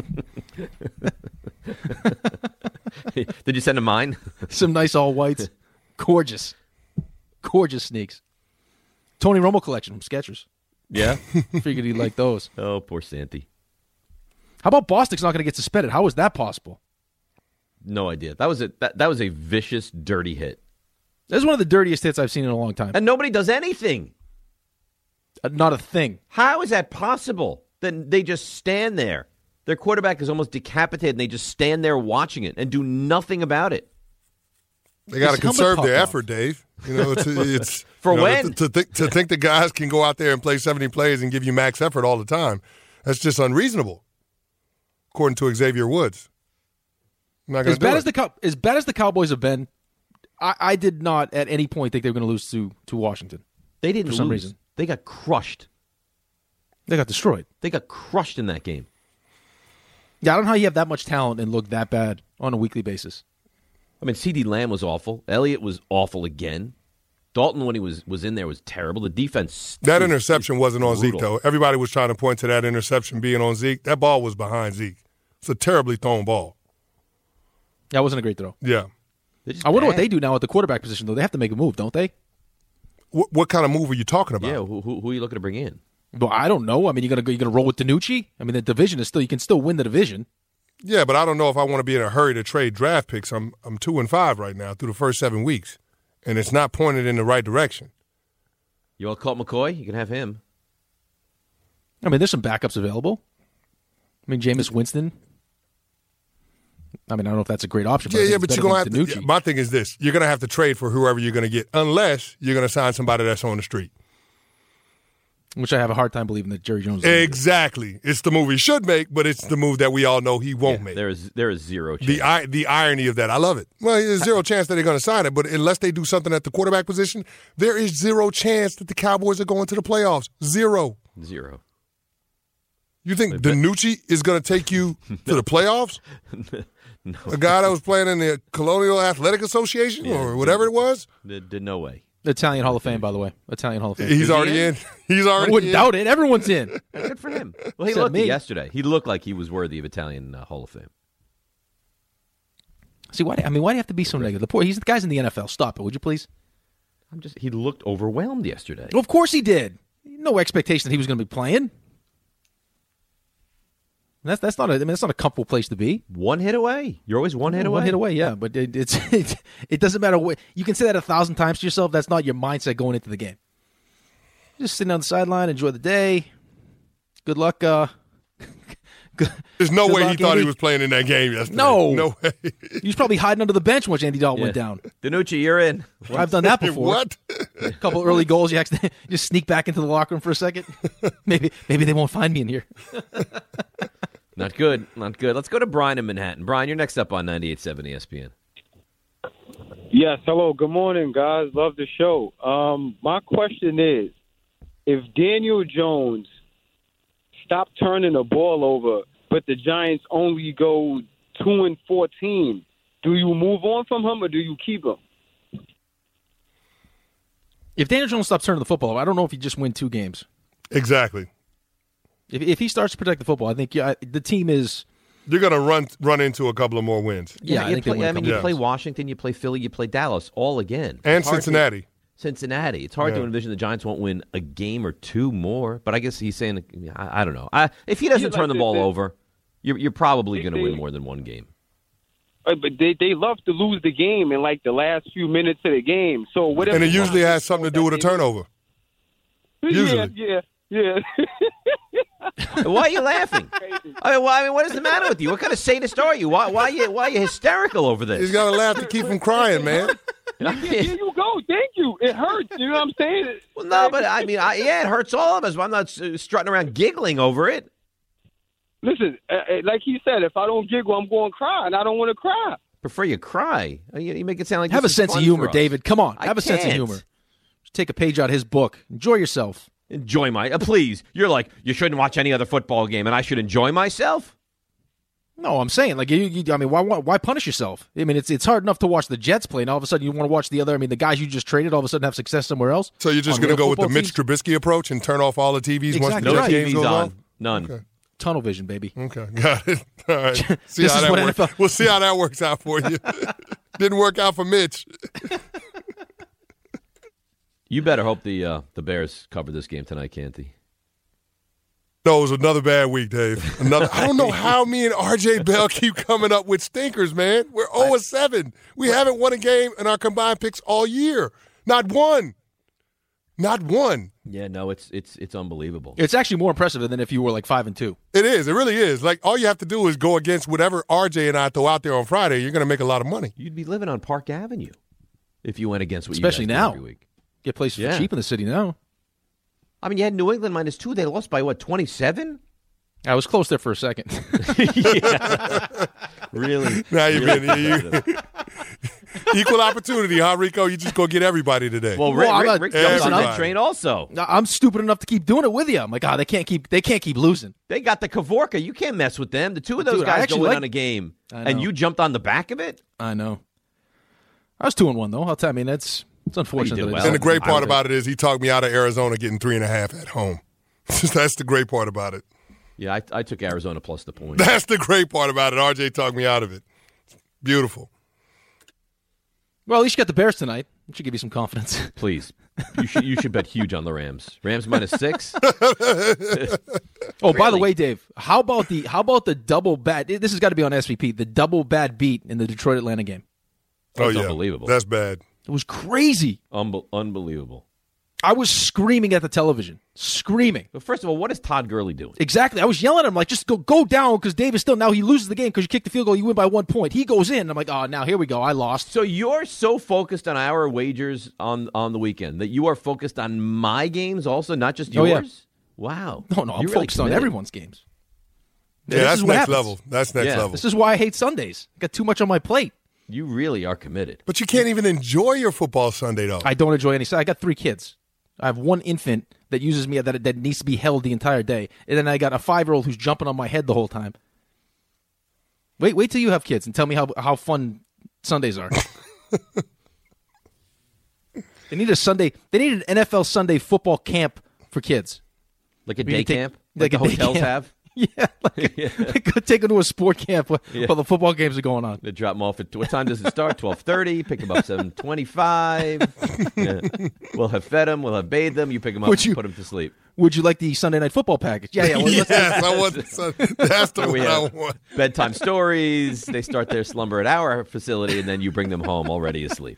Did you send him mine? Some nice all whites. Gorgeous. Gorgeous sneaks. Tony Romo collection from Skechers. Yeah. Figured he'd like those. Oh, poor Santy. How about Bostic's not going to get suspended? How is that possible? No idea. That was a that, that was a vicious, dirty hit. This is one of the dirtiest hits I've seen in a long time. And nobody does anything. Uh, not a thing. How is that possible? Then they just stand there. Their quarterback is almost decapitated, and they just stand there watching it and do nothing about it. They got to His helmet conserve popped their off. effort, Dave. You know, it's, it's For you know, when? to, to, think, to think the guys can go out there and play seventy plays and give you max effort all the time. That's just unreasonable, according to Xavier Woods. I'm not As going to do bad it. as the Cow- as bad as the Cowboys have been, I, I did not at any point think they were going to lose to to Washington. They didn't For some lose. reason. They got crushed. They got destroyed. They got crushed in that game. Yeah, I don't know how you have that much talent and look that bad on a weekly basis. I mean, CeeDee Lamb was awful. Elliott was awful again. Dalton, when he was, was in there, was terrible. The defense... That was- interception wasn't on Zeke, brutal. though. Everybody was trying to point to that interception being on Zeke. That ball was behind Zeke. It's a terribly thrown ball. That wasn't a great throw. Yeah. They're just I wonder what bad. they do now at the quarterback position, though. They have to make a move, don't they? What, what kind of move are you talking about? Yeah, who, who, who are you looking to bring in? Well, I don't know. I mean, you're gonna go, you're gonna roll with Danucci. I mean, the division is still you can still win the division. Yeah, but I don't know if I want to be in a hurry to trade draft picks. I'm I'm two and five right now through the first seven weeks, and it's not pointed in the right direction. You all Colt McCoy? You can have him. I mean, there's some backups available. I mean, Jameis Winston. I mean, I don't know if that's a great option. But Yeah, I think yeah, it's but better you're gonna have than to. Danucci. Yeah, my thing is this: you're gonna have to trade for whoever you're gonna get, unless you're gonna sign somebody that's on the street. Which I have a hard time believing that Jerry Jones. is gonna do. Exactly. It's the move he should make, but it's the move that we all know he won't Yeah, make. there is there is zero chance. The I, the irony of that, I love it. Well, there's zero chance that they're going to sign it, but unless they do something at the quarterback position, there is zero chance that the Cowboys are going to the playoffs. Zero. Zero. You think Danucci is going to take you to the playoffs? No. A guy that was playing in the Colonial Athletic Association Yeah, or whatever it was? The, the, no way. Italian Hall of Fame, by the way. Italian Hall of Fame. He's Is he already in? in. He's I already wouldn't in. doubt it. Everyone's in. Good for him. Well, he Except looked me. it yesterday. He looked like he was worthy of Italian uh, Hall of Fame. See, why? I mean, why do you have to be so negative? The poor, he's the guy's in the N F L. Stop it, would you please? I'm just. He looked overwhelmed yesterday. Well, of course he did. No expectation that he was going to be playing. And that's that's not a. I mean, that's not a comfortable place to be. One hit away. You're always one hit away. One hit away, yeah. But it, it's it, it doesn't matter what you can say that a thousand times to yourself. That's not your mindset going into the game. Just sitting on the sideline, enjoy the day. Good luck. Uh, good, There's no good way he luck, thought Andy. he was playing in that game yesterday. No. No way. He was probably hiding under the bench once Andy Dalton Yeah. went down. Danucci, you're in. I've done that before. What? A couple early goals, you actually just sneak back into the locker room for a second. Maybe maybe they won't find me in here. Not good. Not good. Let's go to Brian in Manhattan. Brian, you're next up on ninety-eight point seven E S P N. Yes, hello. Good morning, guys. Love the show. Um, my question is, if Daniel Jones stopped turning the ball over, but the Giants only go two and fourteen, do you move on from him or do you keep him? If Daniel Jones stops turning the football over, I don't know if he just win two games. Exactly. If if he starts to protect the football, I think yeah, the team is. You're going to run run into a couple of more wins. Yeah, I you think they play, win a I mean, couple you games. play Washington, you play Philly, you play Dallas, all again. And It's hard to- Cincinnati. Cincinnati. It's hard Yeah. to envision the Giants won't win a game or two more. But I guess he's saying, I, I don't know. I, if he doesn't Yeah, turn like the ball they- over, you're, you're probably they- going to win they- more than one game. Uh, But they, they love to lose the game in like the last few minutes of the game. So whatever. And it usually has something to do with a turnover. Usually. Yeah, yeah, yeah. Why are you laughing? I mean, why, I mean, what is the matter with you? What kind of sadist are you? Why, why, are, you, why are you hysterical over He's this? got to laugh to keep from crying, man. Here you go. Thank you. It hurts. You know what I'm saying? Well, no, but I mean, I, yeah, it hurts all of us. But I'm not uh, strutting around giggling over it. Listen, uh, uh, like he said, if I don't giggle, I'm going to cry, and I don't want to cry. Prefer you cry. You, you make it sound like Have a this is sense of fun humor, for us. David. Come on, I have a sense of can't. humor. Just take a page out of his book. Enjoy yourself. Enjoy my. Uh, please, you're like you shouldn't watch any other football game, and I should enjoy myself. No, I'm saying like you. you I mean, why, why why punish yourself? I mean, it's it's hard enough to watch the Jets play, and all of a sudden you want to watch the other. I mean, the guys you just traded all of a sudden have success somewhere else. So you're just On going to real go with the football Mitch teams? Trubisky approach and turn off all the T Vs once Exactly the No Jets right. game T Vs goes on. off? None. Okay. Tunnel vision, baby. Okay, got it. All right. See This how is that what works. N F L We'll see how that works out for you. Didn't work out for Mitch. You better hope the uh, the Bears cover this game tonight, Canty. No, it was another bad week, Dave. Another. I don't know how me and R J Bell keep coming up with stinkers, man. We're oh and seven. We haven't won a game in our combined picks all year. Not one. Not one. Yeah, no, it's it's it's unbelievable. It's actually more impressive than if you were like five and two. It is. It really is. Like, all you have to do is go against whatever R J and I throw out there on Friday. You're going to make a lot of money. You'd be living on Park Avenue if you went against what Especially you guys now. do every week. Get places Yeah. for cheap in the city now. I mean, you had New England minus two. They lost by, what, twenty-seven? I was close there for a second. Yeah. Really? Now you've really been you, equal opportunity, huh, Rico? You just go get everybody today. Well, Rick, Well, I'm Rick, not- Rick jumped on Everybody. that train also. I'm stupid enough to keep doing it with you. I'm like, oh, they can't keep they can't keep losing. They got the Kavorka. You can't mess with them. The two of those Dude, I guys actually go in like- on a game, I and know. you jumped on the back of it? I know. I was two and one though. I'll tell you, I mean, that's it's unfortunate. did that I well. just- and the great I part would- about it is he talked me out of Arizona getting three and a half at home. That's the great part about it. Yeah, I, I took Arizona plus the point. That's the great part about it. R J talked me out of it. Beautiful. Well, at least you got the Bears tonight. It should give you some confidence. Please. You should you should bet huge on the Rams. Rams minus six? Oh, by the Really? way, Dave, how about the how about the double bad? This has got to be on S V P. The double bad beat in the Detroit Atlanta game. Oh, That's yeah. unbelievable. That's bad. It was crazy. Unbe- unbelievable. I was screaming at the television, screaming. But first of all, what is Todd Gurley doing? Exactly. I was yelling at him like, just go go down because Davis still now he loses the game because you kicked the field goal, you win by one point. He goes in. I'm like, oh, now here we go. I lost. So you're so focused on our wagers on, on the weekend that you are focused on my games also, not just Oh, yours? yeah. Wow. No, no, I'm You're really focused on committed. everyone's games. Yeah, This that's is what next happens. level. That's next Yeah. level. This is why I hate Sundays. Got too much on my plate. You really are committed. But you can't even enjoy your football Sunday, though. I don't enjoy any. I got three kids. I have one infant that uses me that that needs to be held the entire day, and then I got a five year old who's jumping on my head the whole time. Wait, wait till you have kids and tell me how how fun Sundays are. They need a Sunday. They need an N F L Sunday football camp for kids. Like a We day can take- camp? like Like, a the day hotels camp. have? Yeah, like, like go take them to a sport camp while, Yeah. while the football games are going on. They drop them off at what time does it start? Twelve thirty. Pick them up seven twenty-five. Yeah. We'll have fed them. We'll have bathed them. You pick them up Would and you- put them to sleep. Would you like the Sunday night football package? Yeah, yeah. Well, let's- yes, I want the Sun- That's the We one I have want. bedtime stories. They start their slumber at our facility, and then you bring them home already asleep.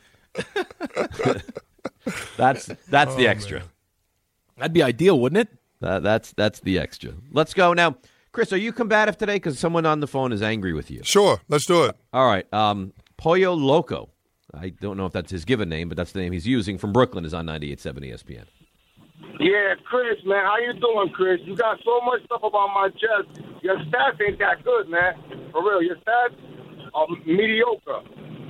that's that's the extra. That'd be ideal, wouldn't it? That, that's that's the extra. Let's go now, Chris. Are you combative today? Because someone on the phone is angry with you. Sure, let's do it. All right, um, Pollo Loco. I don't know if that's his given name, but that's the name he's using. From Brooklyn, is on ninety-eight point seven E S P N. Yeah, Chris, man, how you doing, Chris? You got so much stuff about my chest. Your stats ain't that good, man. For real, your stats are mediocre.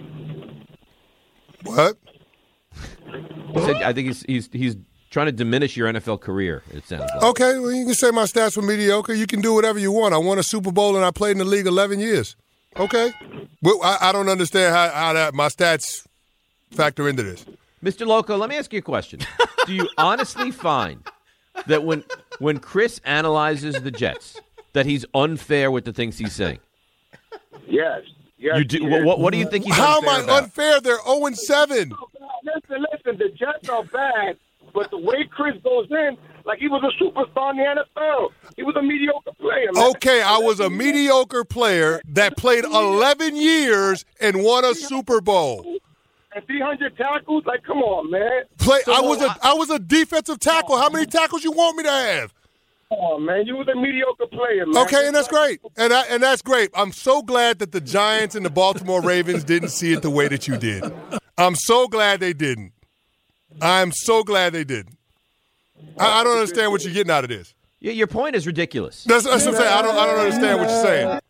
What? He said, I think he's he's he's trying to diminish your N F L career. It sounds like. Okay, well, you can say my stats were mediocre. You can do whatever you want. I won a Super Bowl and I played in the league eleven years. Okay. Well, I, I don't understand how, how that my stats factor into this. Mister Loco, let me ask you a question. Do you honestly find that when when Chris analyzes the Jets, that he's unfair with the things he's saying? Yes. Yes. You do. yes. What, what do you think he's How am unfair I about? unfair? They're oh and seven. Listen, listen, the Jets are bad, but the way Chris goes in, like he was a superstar in the N F L. He was a mediocre player, man. Okay, I was a mediocre player that played eleven years and won a Super Bowl. And three hundred tackles? Like, come on, man. Play. I was a I was a defensive tackle. How many tackles you want me to have? Come on, man. You was a mediocre player, man. Okay, and that's great, and I, and that's great. I'm so glad that the Giants and the Baltimore Ravens didn't see it the way that you did. I'm so glad they didn't. I'm so glad they didn't. I, I don't understand what you're getting out of this. Yeah, your point is ridiculous. That's, that's what I'm saying. I don't I don't understand what you're saying.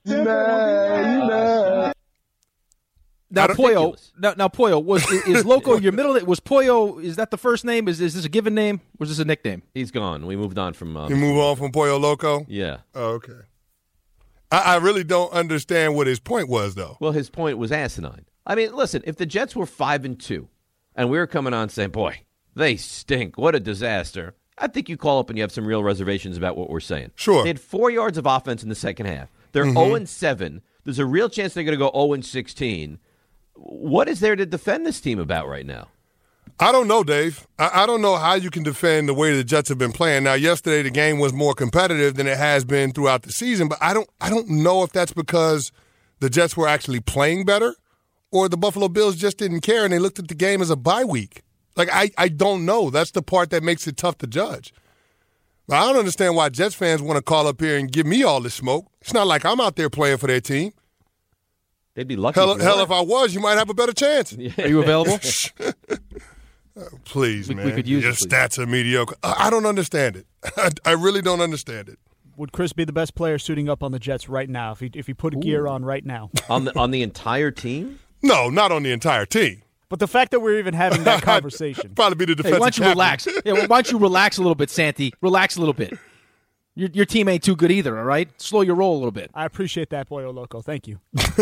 Now, I don't- Pollo. Ridiculous. Now, now, Pollo was is, is Loco your middle name? Was Pollo? Is that the first name? Is is this a given name? Or is this a nickname? He's gone. We moved on from. Uh, You move on from Pollo Loco. yeah. Oh, okay. I, I really don't understand what his point was, though. Well, his point was asinine. I mean, listen, if the Jets were five and two, and we were coming on saying, "Boy, they stink. What a disaster," I think you call up and you have some real reservations about what we're saying. Sure. They had four yards of offense in the second half. They're zero and seven. There's a real chance they're going to go zero and sixteen. What is there to defend this team about right now? I don't know, Dave. I, I don't know how you can defend the way the Jets have been playing. Now, yesterday the game was more competitive than it has been throughout the season, but I don't I don't know if that's because the Jets were actually playing better or the Buffalo Bills just didn't care and they looked at the game as a bye week. Like, I, I don't know. That's the part that makes it tough to judge. But I don't understand why Jets fans want to call up here and give me all this smoke. It's not like I'm out there playing for their team. They'd be lucky. Hell, if, hell if I was, you might have a better chance. Are you available? Please, We- man. we could use Your it, please. stats are mediocre. I I don't understand it. I, I really don't understand it. Would Chris be the best player suiting up on the Jets right now if he if he put gear on right now? on the on the entire team. No, not on the entire team. But the fact that we're even having that conversation. Probably be the Hey, defensive why don't you captain. relax? Yeah, well, why don't you relax a little bit, Santi? Relax a little bit. Your, your team ain't too good either, all right? Slow your roll a little bit. I appreciate that, Boyo Loco. Thank you.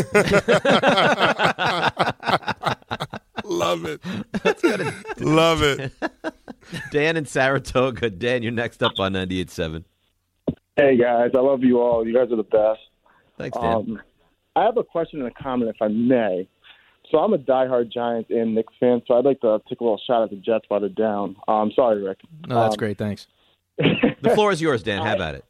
Love it. Love it. Dan in Saratoga. Dan, you're next up on ninety-eight point seven. Hey, guys. I love you all. You guys are the best. Thanks, Dan. Um, I have a question and a comment, if I may. So I'm a diehard Giants and Knicks fan, so I'd like to take a little shot at the Jets while they're down. Um, sorry, Rick. No, that's Um, great. Thanks. The floor is yours, Dan. Have at it.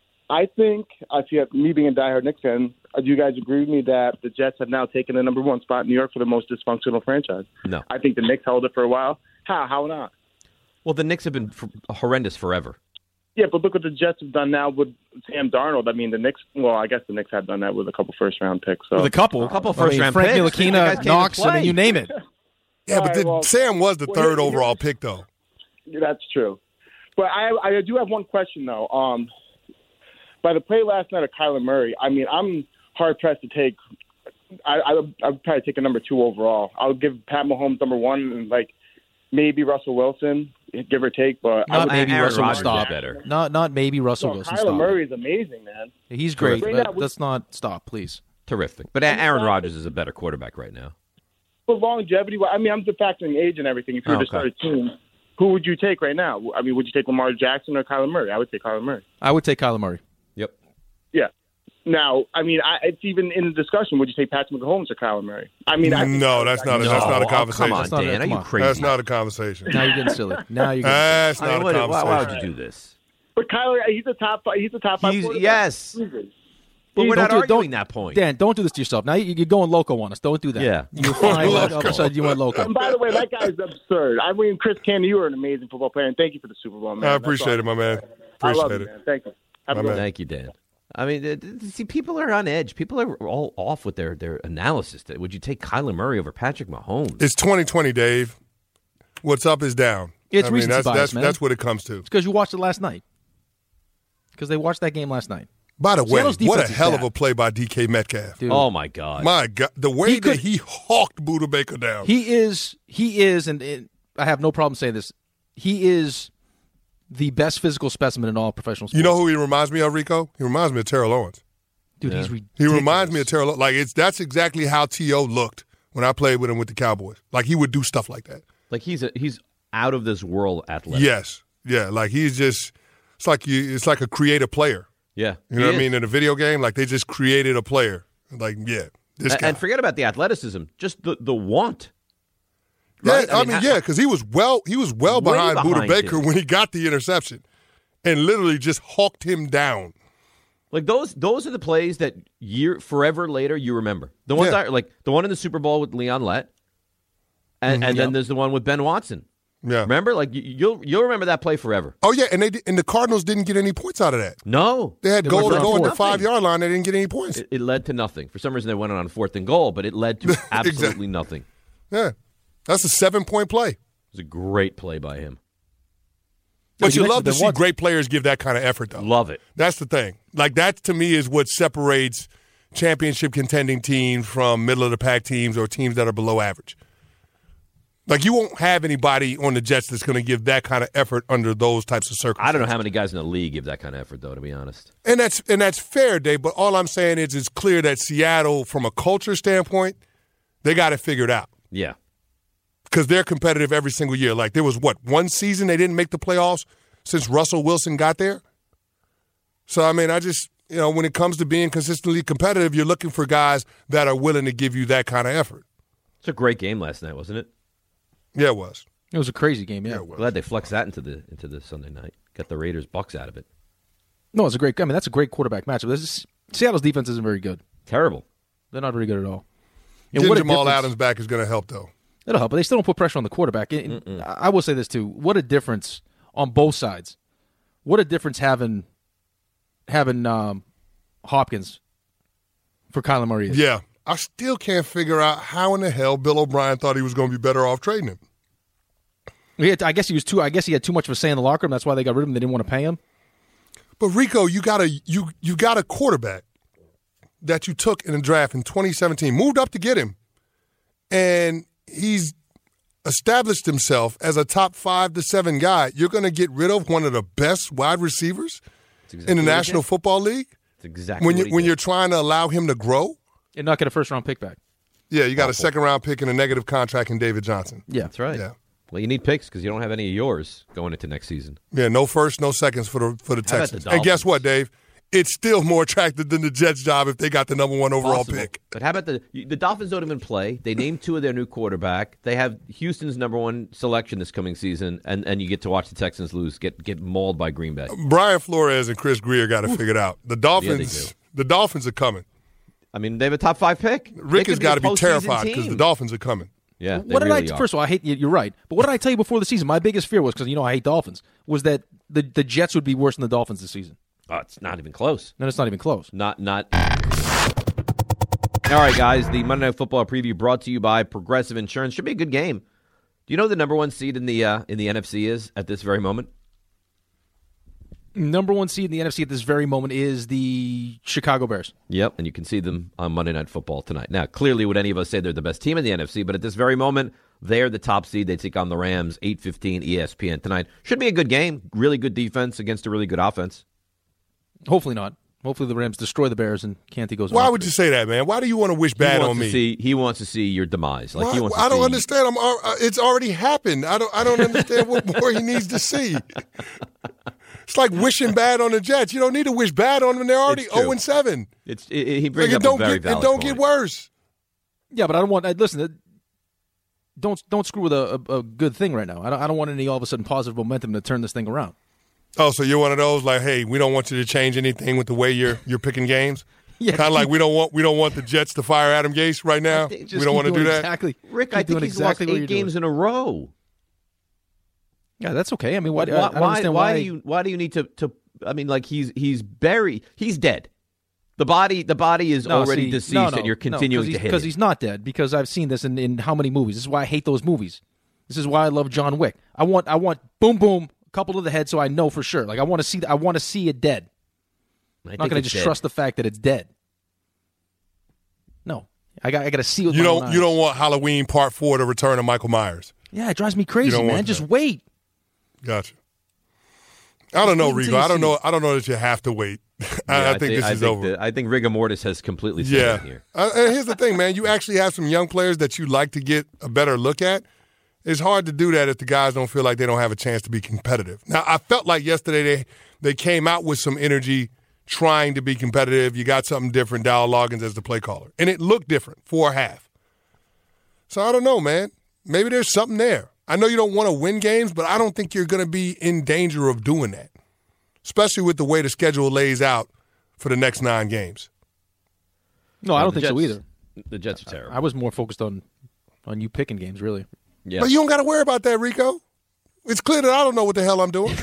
I think, I see me being a diehard Knicks fan, uh, do you guys agree with me that the Jets have now taken the number one spot in New York for the most dysfunctional franchise? No. I think the Knicks held it for a while. How? How not? Well, the Knicks have been f- horrendous forever. Yeah, but look what the Jets have done now with Sam Darnold. I mean, the Knicks, well, I guess the Knicks have done that with a couple first-round picks. So. With a couple. A couple I mean, first-round Frank picks. The guys Ntilikina, came to Knox, I mean, play. you name it. Yeah, but All the, right, well, Sam was the well, third here- overall pick, though. That's true. But I, I do have one question, though. Um, by the play last night of Kyler Murray, I mean, I'm hard-pressed to take I, – I, I'd probably take a number two overall. I'll give Pat Mahomes number one and, like, maybe Russell Wilson, give or take. But I Not would maybe Aaron Russell will Rodgers is stop. better. Not not maybe Russell no, Wilson Kyler stop. Murray is amazing, man. He's great, Right but now, we- let's not stop, please. Terrific. But A- Aaron Rodgers is a better quarterback right now. For longevity, well, I mean, I'm just factoring age and everything. If you were Oh, to start okay. a team, who would you take right now? I mean, would you take Lamar Jackson or Kyler Murray? I would take Kyler Murray. I would take Kyler Murray. Yep. Yeah. Now, I mean, I, it's even in the discussion. Would you take Patrick Mahomes or Kyler Murray? I mean, I think No, that's not a, that's not a Oh, conversation. come on, That's not Dan. a- Are you come on. crazy? That's not a conversation. Now you're getting silly. Now you're getting That's I not mean, a what- why, conversation. why would you do this? But Kyler, he's a top. Five, he's a top five. He's- quarterback. yes. Easy. But we're Don't not do- arguing don't- that point. Dan, don't do this to yourself. Now you- you're going loco on us. Don't do that. Yeah. You're fine. All of a sudden you went loco. And by the way, that guy's absurd. I mean, Chris Candy, you are an amazing football player, and thank you for the Super Bowl, man. I That's appreciate all. it, my man. I love Appreciate you, it. man. Thank you. Have a My good man. one. Thank you, Dan. I mean, uh, uh, see, people are on edge. People are all off with their, their analysis. Would you take Kyler Murray over Patrick Mahomes? It's twenty twenty, Dave. What's up is down. It's I mean, recency that's, bias, that's, man. that's what it comes to. It's because you watched it last night. Because they watched that game last night. By the way, Seattle's what a defense is hell of bad. a play by D K Metcalf. Dude. Oh, my God. My God, the way He could- that he hawked Buda Baker down. He is, he is, and, and I have no problem saying this, he is the best physical specimen in all professional sports. You know who he reminds me of, Rico? He reminds me of Terrell Owens. Dude, Yeah. he's He ridiculous. reminds me of Terrell. Like it's that's exactly how T O looked when I played with him with the Cowboys. Like he would do stuff like that. Like, he's a, he's out of this world athletic. Yes, yeah. Like he's just. It's like you. It's like a creative player. Yeah. You know what I mean? In a video game, like they just created a player. Like yeah, this A- guy. And forget about the athleticism, just the, the want. yeah, right? I, I mean, mean, yeah, because he was well. He was well Way behind, Buda behind Baker him. when he got the interception, and literally just hawked him down. Like those those are the plays that year forever later you remember. The ones Yeah. I, like the one in the Super Bowl with Leon Lett. And, and then there's the one with Ben Watson. Yeah. Remember? Like you, you'll you'll remember that play forever. Oh yeah, and they did- and the Cardinals didn't get any points out of that. No. They had They goal went to for go at the nothing. five yard line. They didn't get any points. It, it led to nothing. For some reason they went on fourth and goal, but it led to absolutely nothing. It Yeah, that's a seven point play. was a great play by him. But you you love mentioned to Ben see Watson. great players give that kind of effort, though. Love it. That's the thing. Like, that to me is what separates championship contending teams from middle of the pack teams or teams that are below average. Like, you won't have anybody on the Jets that's going to give that kind of effort under those types of circumstances. I don't know how many guys in the league give that kind of effort, though, to be honest. And that's and that's fair, Dave. But all I'm saying is it's clear that Seattle, from a culture standpoint, they got it figured out. Yeah. Because they're competitive every single year. Like, there was, what, one season they didn't make the playoffs since Russell Wilson got there? So, I mean, I just, you know, when it comes to being consistently competitive, you're looking for guys that are willing to give you that kind of effort. It's a great game last night, wasn't it? Yeah, it was. It was a crazy game, yeah. Yeah, Glad they flexed that into the into the Sunday night. Got the Raiders Bucks out of it. No, it's a great. I mean, that's a great quarterback matchup. This is, Seattle's defense isn't very good. Terrible. They're not very good at all. And Getting what a Jamal difference- Adams back is going to help, though. It'll help, but they still don't put pressure on the quarterback. And Mm-mm. I will say this too: what a difference on both sides. What a difference having having um, Hopkins for Kyler Murray is. Yeah. I still can't figure out how in the hell Bill O'Brien thought he was going to be better off trading him. He had, I guess he was too. I guess he had too much of a say in the locker room. That's why they got rid of him. They didn't want to pay him. But Rico, you got a you you got a quarterback that you took in the draft in twenty seventeen, moved up to get him, and he's established himself as a top five to seven guy. You're going to get rid of one of the best wide receivers exactly in the what he National did. Football League. It's exactly when what you he when did. you're trying to allow him to grow. And not get a first round pick back. Yeah, you got a Awful. second round pick and a negative contract in David Johnson. Yeah, That's right. Yeah. Well, you need picks because you don't have any of yours going into next season. Yeah, no first, no seconds for the for the How about Texans. the And guess Dolphins? what, Dave? It's still more attractive than the Jets' job if they got the number one overall Possible. pick. But how about the the Dolphins don't even play? They named two of their new quarterback. They have Houston's number one selection this coming season, and, and you get to watch the Texans lose, get get mauled by Green Bay. Brian Flores and Chris Greer got to figure it out. The Dolphins, do. the Dolphins are coming. I mean, they have a top five pick. Rick has got to be terrified because because the Dolphins are coming. Yeah, they What did really I? are. First of all, I hate. You're right. But what did I tell you before the season? My biggest fear was because you know I hate Dolphins. Was that the the Jets would be worse than the Dolphins this season? Oh, it's not even close. No, it's not even close. Not not. All right, guys. The Monday Night Football preview brought to you by Progressive Insurance. Should be a good game. Do you know who the number one seed in the uh, in the N F C is at this very moment? Number one seed in the N F C at this very moment is the Chicago Bears. Yep, and you can see them on Monday Night Football tonight. Now, clearly, would any of us say they're the best team in the N F C? But at this very moment, they're the top seed. They take on the Rams, eight fifteen E S P N tonight. Should be a good game. Really good defense against a really good offense. Hopefully not. Hopefully the Rams destroy the Bears and Canty goes. Why off. would you say that, man? Why do you want to wish He bad wants on to me? See, he wants to see your demise. Like Why- he wants to I don't see- understand. I'm. al- uh, It's already happened. I don't. I don't understand what more he needs to see. It's like wishing bad on the Jets. You don't need to wish bad on them. They're already It's true. zero and seven. It's it, it- he Like brings it up don't a very get. It valid don't point. get worse. Yeah, but I don't want. I, listen, uh, don't don't screw with a, a, a good thing right now. I don't, I don't want any all of a sudden positive momentum to turn this thing around. Oh, so you're one of those like, hey, we don't want you to change anything with the way you're you're picking games. Yeah, kind of like keep- we don't want we don't want the Jets to fire Adam Gase right now. We Just don't keep want to do doing that. Exactly, Rick, Keep I think doing he's exactly lost what eight you're doing. games in a row. Yeah, that's okay. I mean, why? Why, I, I don't why, understand why why. do you why do you need to, to I mean, like he's he's buried. He's dead. The body the body is No, already see, deceased, no, no, and you're no, continuing 'cause to he's, hit because it. he's not dead. Because I've seen this in, in how many movies? This is why I hate those movies. This is why I love John Wick. I want I want boom boom a couple to the head so I know for sure. Like I want to see I want to see it dead. I I'm not think going to it's just dead. trust the fact that it's dead. No, I got I got to see it. With You my don't own you eyes. don't want Halloween Part Four to return of Michael Myers. Yeah, it drives me crazy, don't man. want Just that. wait. Gotcha. I don't know, wait until Rigo. you I don't see know. it. I don't know that you have to wait. I, Yeah, I think this I is think over. that- I think rigor mortis has completely set Yeah. in here. Uh, and here's the thing, man. You actually have some young players that you like to get a better look at. It's hard to do that if the guys don't feel like they don't have a chance to be competitive. Now, I felt like yesterday they, they came out with some energy trying to be competitive. You got something different, Dowell Loggins as the play caller. And it looked different for a half. So I don't know, man. Maybe there's something there. I know you don't want to win games, but I don't think you're going to be in danger of doing that, especially with the way the schedule lays out for the next nine games. No, I don't The think so Jets- either. The Jets are terrible. I was more focused on on you picking games, really. Yeah. But you don't got to worry about that, Rico. It's clear that I don't know what the hell I'm doing.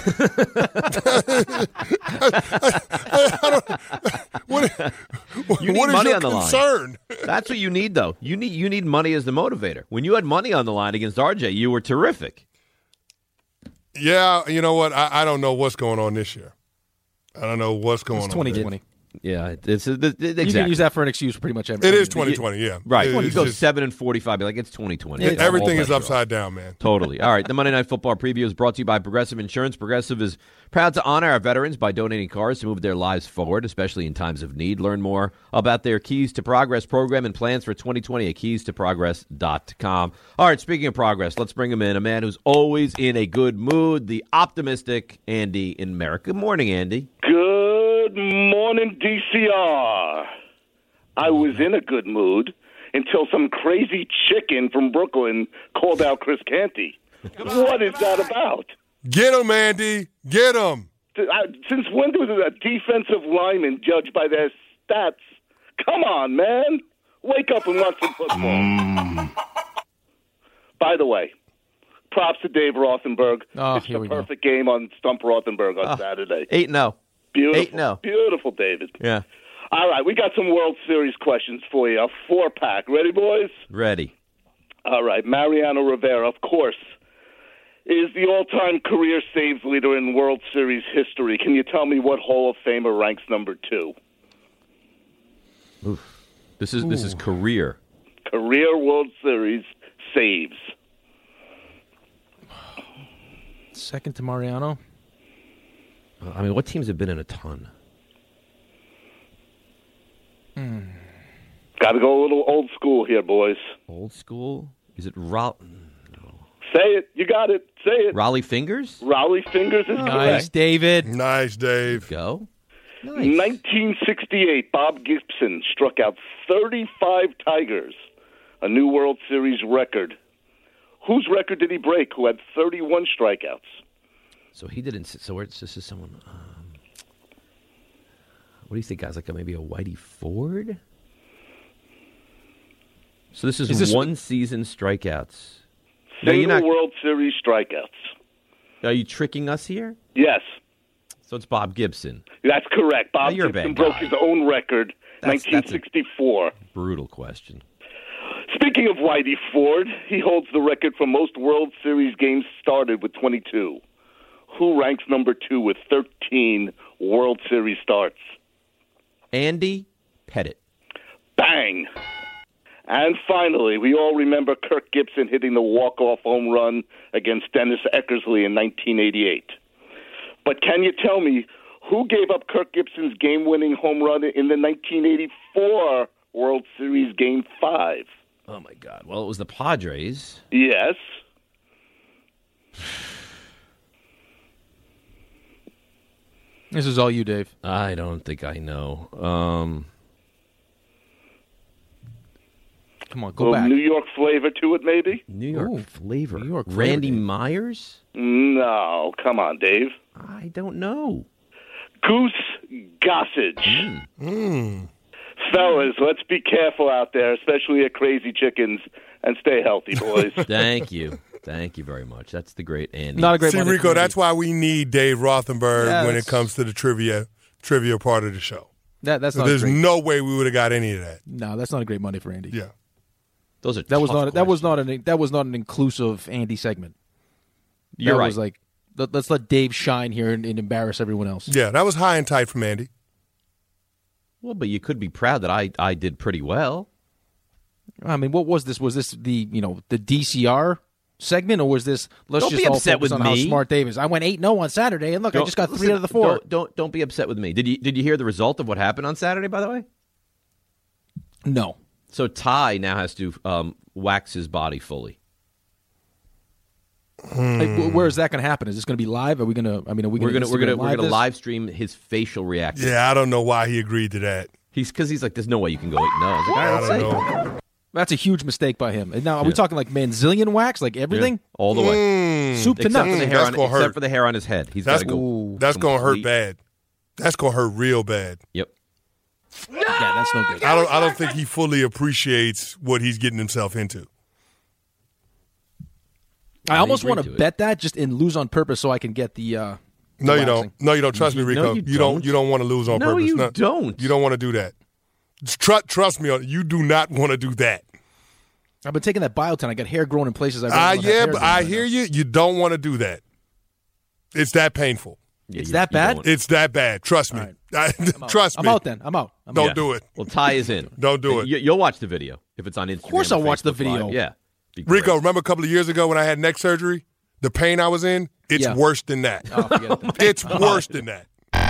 I, I, I don't, what You need what is money your on the line. concern? That's what you need, though. You need you need money as the motivator. When you had money on the line against R J, you were terrific. Yeah, you know what? I, I don't know what's going on this year. I don't know what's going It's on. twenty twenty. Yeah, it's, it's, it's exactly. You can use that for an excuse for pretty much everything. It is twenty twenty, yeah. Right. It- When you it's go just- seven and forty-five, be like, it's twenty twenty. it- It's all everything is bets are upside down, man. Totally. All right. The Monday Night Football preview is brought to you by Progressive Insurance. Progressive is proud to honor our veterans by donating cars to move their lives forward, especially in times of need. Learn more about their Keys to Progress program and plans for twenty twenty at keys to progress dot com. All right. Speaking of progress, let's bring him in. A man who's always in a good mood, the optimistic Andy in Merrick. Good morning, Andy. Good morning, D C R. I was in a good mood until some crazy chicken from Brooklyn called out Chris Canty. What is that about? Get him, Andy. Get him. Since when was a defensive lineman judged by their stats? Come on, man. Wake up and watch some football. Mm. By the way, props to Dave Rothenberg. Oh, it's here the we perfect go. game on Stump Rothenberg on oh, Saturday. eight and oh. Beautiful. eight and oh. Beautiful, David. Yeah. All right, we got some World Series questions for you. A four-pack. Ready, boys? Ready. All right. Mariano Rivera, of course, is the all-time career saves leader in World Series history. Can you tell me what Hall of Famer ranks number two? Oof. This is Ooh. this is career. Career World Series saves. Second to Mariano. I mean, what teams have been in a ton? Hmm. Got to go a little old school here, boys. Old school? Is it Raleigh? No. Say it. You got it. Say it. Raleigh Fingers? Raleigh Fingers is nice, correct. Nice, David. Nice, Dave. Go. Nice. nineteen sixty-eight, Bob Gibson struck out thirty-five Tigers, a new World Series record. Whose record did he break? Who had thirty-one strikeouts? So he didn't. So where, this is someone. Um, what do you think, guys? Like a, maybe a Whitey Ford? So this is, is this one season strikeouts. Single no, not, World Series strikeouts. Are you tricking us here? Yes. So it's Bob Gibson. That's correct. Bob oh, Gibson broke his own record, that's, nineteen sixty-four. That's a brutal question. Speaking of Whitey Ford, he holds the record for most World Series games started with twenty-two. Who ranks number two with thirteen World Series starts? Andy Pettit. Bang! And finally, we all remember Kirk Gibson hitting the walk-off home run against Dennis Eckersley in nineteen eighty-eight. But can you tell me who gave up Kirk Gibson's game-winning home run in the nineteen eighty-four World Series Game five? Oh, my God. Well, it was the Padres. Yes. This is all you, Dave. I don't think I know. Um, Come on, go a back. New York flavor to it, maybe? New York Ooh, flavor. New York flavor, Randy Dave. Myers? No. Come on, Dave. I don't know. Goose Gossage. Mm. Mm. Fellas, let's be careful out there, especially at Crazy Chickens, and stay healthy, boys. Thank you. Thank you very much. That's the great Andy. Not a great See, Monday Rico, for that's why we need Dave Rothenberg Yeah, when it that's- comes to the trivia trivia part of the show. That, that's not There's a great, no way we would have got any of that. no, that's not a great Monday for Andy. Yeah. Those are That was tough not that was not questions. an that was not an inclusive Andy segment. You're that right. was like let, let's let Dave shine here and, and embarrass everyone else. Yeah, that was high and tight from Andy. Well, but you could be proud that I, I did pretty well. I mean, what was this? Was this the you know the D C R segment, or was this let's Don't just be all upset focus with on how me. smart Dave is? I went eight no on Saturday, and look, I Don't- just got three listen, out of the four. Don't, don't don't be upset with me. Did you did you hear the result of what happened on Saturday? By the way, No, so Ty now has to um, wax his body fully. Like, wh- where is that going to happen? Is this going to be live? Are we going to? I mean, are we We're going gonna to we're gonna we're gonna this? live stream his facial reaction. Yeah, I don't know why he agreed to that. He's because he's like, there's no way you can go eight. No, I was like, all I right, don't let's see. know. That's a huge mistake by him. And now, are we Yeah. talking like manzillion wax, like everything, Yeah, all the way, Mm, soup to except nuts? for the Mm, hair that's on gonna except hurt. for the hair on his head. He's That's got to go. Ooh. That's gonna hurt complete- bad. That's gonna hurt real bad. Yep. Yeah, that's no good. I don't. I don't think he fully appreciates what he's getting himself into. I almost agreed want to to it. bet that just and lose on purpose so I can get the. Uh, No, the you don't. waxing. No, you don't. Trust me, No, Rico. you you don't. don't. You don't want to lose on No, purpose. you don't. You don't want to do that. Tr- trust me, you do not want to do that. I've been taking that biotin. I got hair growing in places I. Really Ah, don't have yeah, hair but growing I right hear now. you. You don't want to do that. It's that painful. Yeah, It's you- that you bad? don't. It's that bad. Trust me. All right. I- I'm trust out. me. I'm out then. I'm out. I'm Don't out. do it. Well, Ty is in. Don't do it. You, you'll watch the video if it's on Instagram. Of course I'll watch the video. Live. Yeah. Be great. Rico, remember a couple of years ago when I had neck surgery? The pain I was in, it's Yeah. worse than that. Oh, forget it then. It's worse than that.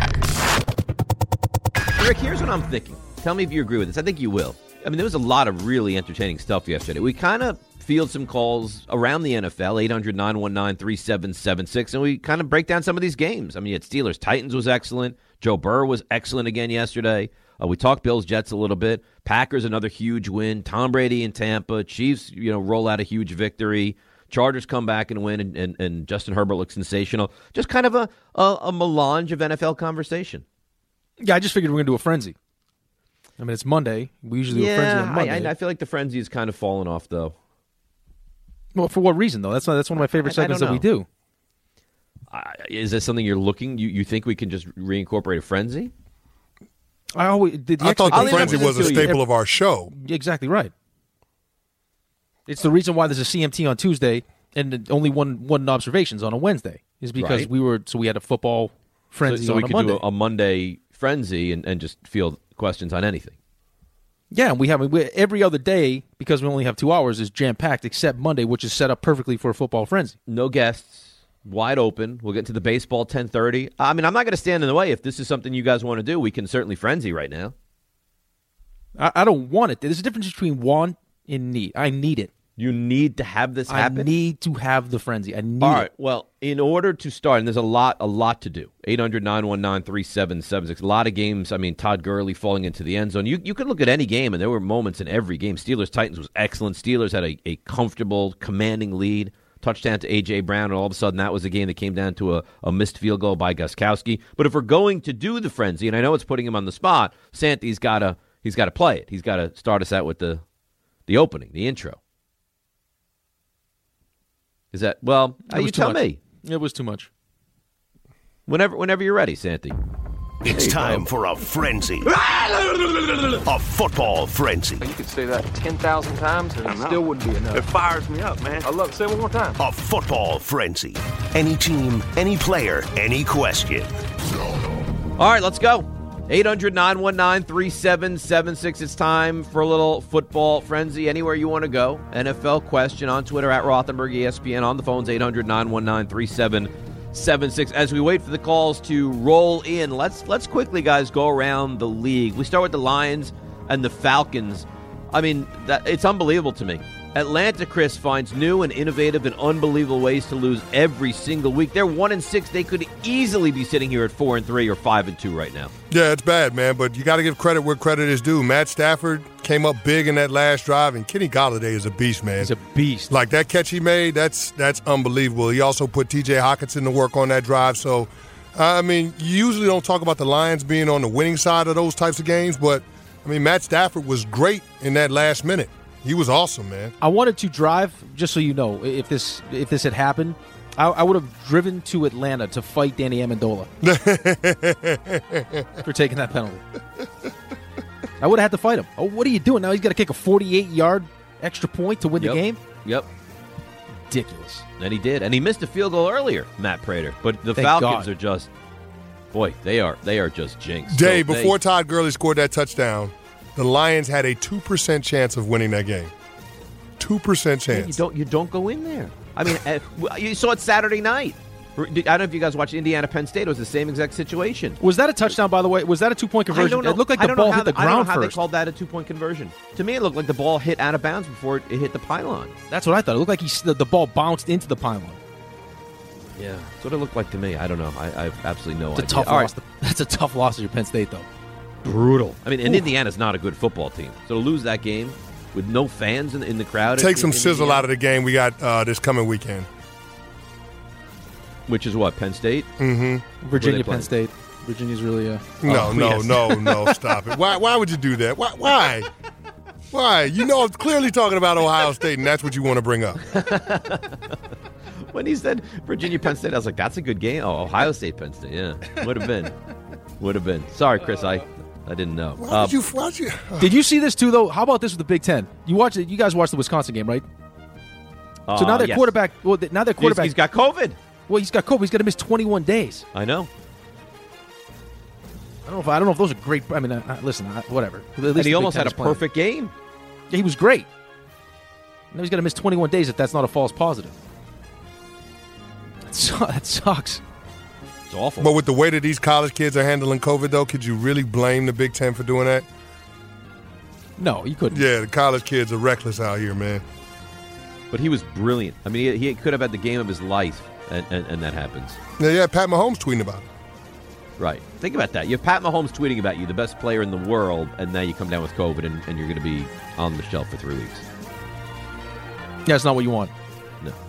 Rick, here's what I'm thinking. Tell me if you agree with this. I think you will. I mean, there was a lot of really entertaining stuff yesterday. We kind of field some calls around the N F L, eight hundred, nine one nine, three seven seven six, and we kind of break down some of these games. I mean, you had Steelers-Titans was excellent. Joe Burrow was excellent again yesterday. Uh, we talked Bills-Jets a little bit. Packers, another huge win. Tom Brady in Tampa. Chiefs, you know, roll out a huge victory. Chargers come back and win, and, and, and Justin Herbert looks sensational. Just kind of a, a, a melange of N F L conversation. Yeah, I just figured we we're going to do a frenzy. I mean, it's Monday. We usually do yeah, a frenzy on Monday. I, I feel like the frenzy has kind of fallen off, though. Well, for what reason, though? That's not, that's one of my favorite I, I segments that we do. Uh, is this something you're looking? You, you think we can just reincorporate a frenzy? I always. The, the I thought the expectation- frenzy was a staple of our show. Exactly right. It's the reason why there's a C M T on Tuesday and only one one observations on a Wednesday is because Right. we were so we had a football frenzy so, so on we a could Monday. do a, a Monday frenzy and, and just field questions on anything. Yeah, and we have we, every other day because we only have two hours is jam packed except Monday, which is set up perfectly for a football frenzy. No guests, wide open. We'll get to the baseball ten thirty. I mean, I'm not going to stand in the way. If this is something you guys want to do, we can certainly frenzy right now. I, I don't want it. There's a difference between want and need. I need it. You need to have this happen? I need to have the frenzy. I need All right. it. Well, in order to start, and there's a lot, a lot to do. eight hundred, nine one nine, three seven seven six. A lot of games. I mean, Todd Gurley falling into the end zone. You you can look at any game, and there were moments in every game. Steelers-Titans was excellent. Steelers had a, a comfortable, commanding lead. Touchdown to A J. Brown, and all of a sudden that was a game that came down to a, a missed field goal by Gostkowski. But if we're going to do the frenzy, and I know it's putting him on the spot, Santy's got to he's got to play it. He's got to start us out with the the opening, the intro. Is that, well, It you was too tell much. me. It was too much. Whenever whenever you're ready, Santy. It's time for a frenzy. A football frenzy. You could say that ten thousand times and it still wouldn't be enough. It fires me up, man. I love it. Say it one more time. A football frenzy. Any team, any player, any question. All right, let's go. eight hundred, nine one nine, three seven seven six. It's time for a little football frenzy. Anywhere you want to go. N F L question on Twitter at Rothenberg E S P N. On the phones, eight hundred, nine one nine, three seven seven six. As we wait for the calls to roll in, let's let's quickly, guys, go around the league. We start with the Lions and the Falcons. I mean, that, it's unbelievable to me. Atlanta, Chris, finds new and innovative and unbelievable ways to lose every single week. They're one and six. They could easily be sitting here at four and three or five and two right now. Yeah, it's bad, man, but you got to give credit where credit is due. Matt Stafford came up big in that last drive, and Kenny Golladay is a beast, man. He's a beast. Like that catch he made, that's that's unbelievable. He also put T J Hockenson to work on that drive. So, I mean, you usually don't talk about the Lions being on the winning side of those types of games, but, I mean, Matt Stafford was great in that last minute. He was awesome, man. I wanted to drive, just so you know, if this if this had happened, I, I would have driven to Atlanta to fight Danny Amendola for taking that penalty. I would have had to fight him. Oh, what are you doing now? He's got to kick a forty-eight yard extra point to win Yep. the game? Yep. Ridiculous. And he did. And he missed a field goal earlier, Matt Prater. But the Thank Falcons God. are just, boy, they are they are just jinxed. Dave, So they- before Todd Gurley scored that touchdown, the Lions had a two percent chance of winning that game. two percent you chance. don't you don't go in there. I mean, uh, you saw it Saturday night. I don't know if you guys watched Indiana Penn State. It was the same exact situation. Was that a touchdown, by the way? Was that a two-point I conversion? don't know. It looked like I the don't know ball how hit the I don't know ground how first. they called that a two-point conversion. To me, it looked like the ball hit out of bounds before it, it hit the pylon. That's what I thought. It looked like he, the, the ball bounced into the pylon. Yeah, that's what it looked like to me. I don't know. I, I have absolutely no It's a idea. tough All loss. right. That's a tough loss to your Penn State, though. Brutal. I mean, and Oof. Indiana's not a good football team. So to lose that game with no fans in, in the crowd. Take in, some in sizzle Indiana, out of the game we got uh, this coming weekend. Which is what, Penn State? Mm-hmm. Virginia, Who they Penn State. Virginia's really a... No, Oh, no, yes. no, no, stop it. Why Why would you do that? Why? Why? Why? You know I'm clearly talking about Ohio State, and that's what you want to bring up. When he said Virginia Penn State, I was like, that's a good game. Oh, Ohio State Penn State, yeah. Would have been. Would have been. Sorry, Chris, I, I didn't know. Why Uh, would you? Why would you? Did you see this, too, though? How about this with the Big Ten? You watch it. You guys watched the Wisconsin game, right? So now uh, their yes. quarterback... Well, now their He's- quarterback... he's got COVID. Well, he's got COVID. He's going to miss twenty-one days. I know. I don't know if I don't know if those are great. I mean, uh, listen, uh, whatever. At least And he the Big almost Ten had a is playing. perfect game. Yeah, he was great. Now he's going to miss twenty-one days if that's not a false positive. That, su- that sucks. It's awful. But with the way that these college kids are handling COVID, though, could you really blame the Big Ten for doing that? No, you couldn't. Yeah, the college kids are reckless out here, man. But he was brilliant. I mean, he, he could have had the game of his life, and, and, and that happens. Yeah, yeah, Pat Mahomes tweeting about it. Right. Think about that. You have Pat Mahomes tweeting about you, the best player in the world, and now you come down with COVID, and, and you're going to be on the shelf for three weeks. Yeah, it's not what you want. No.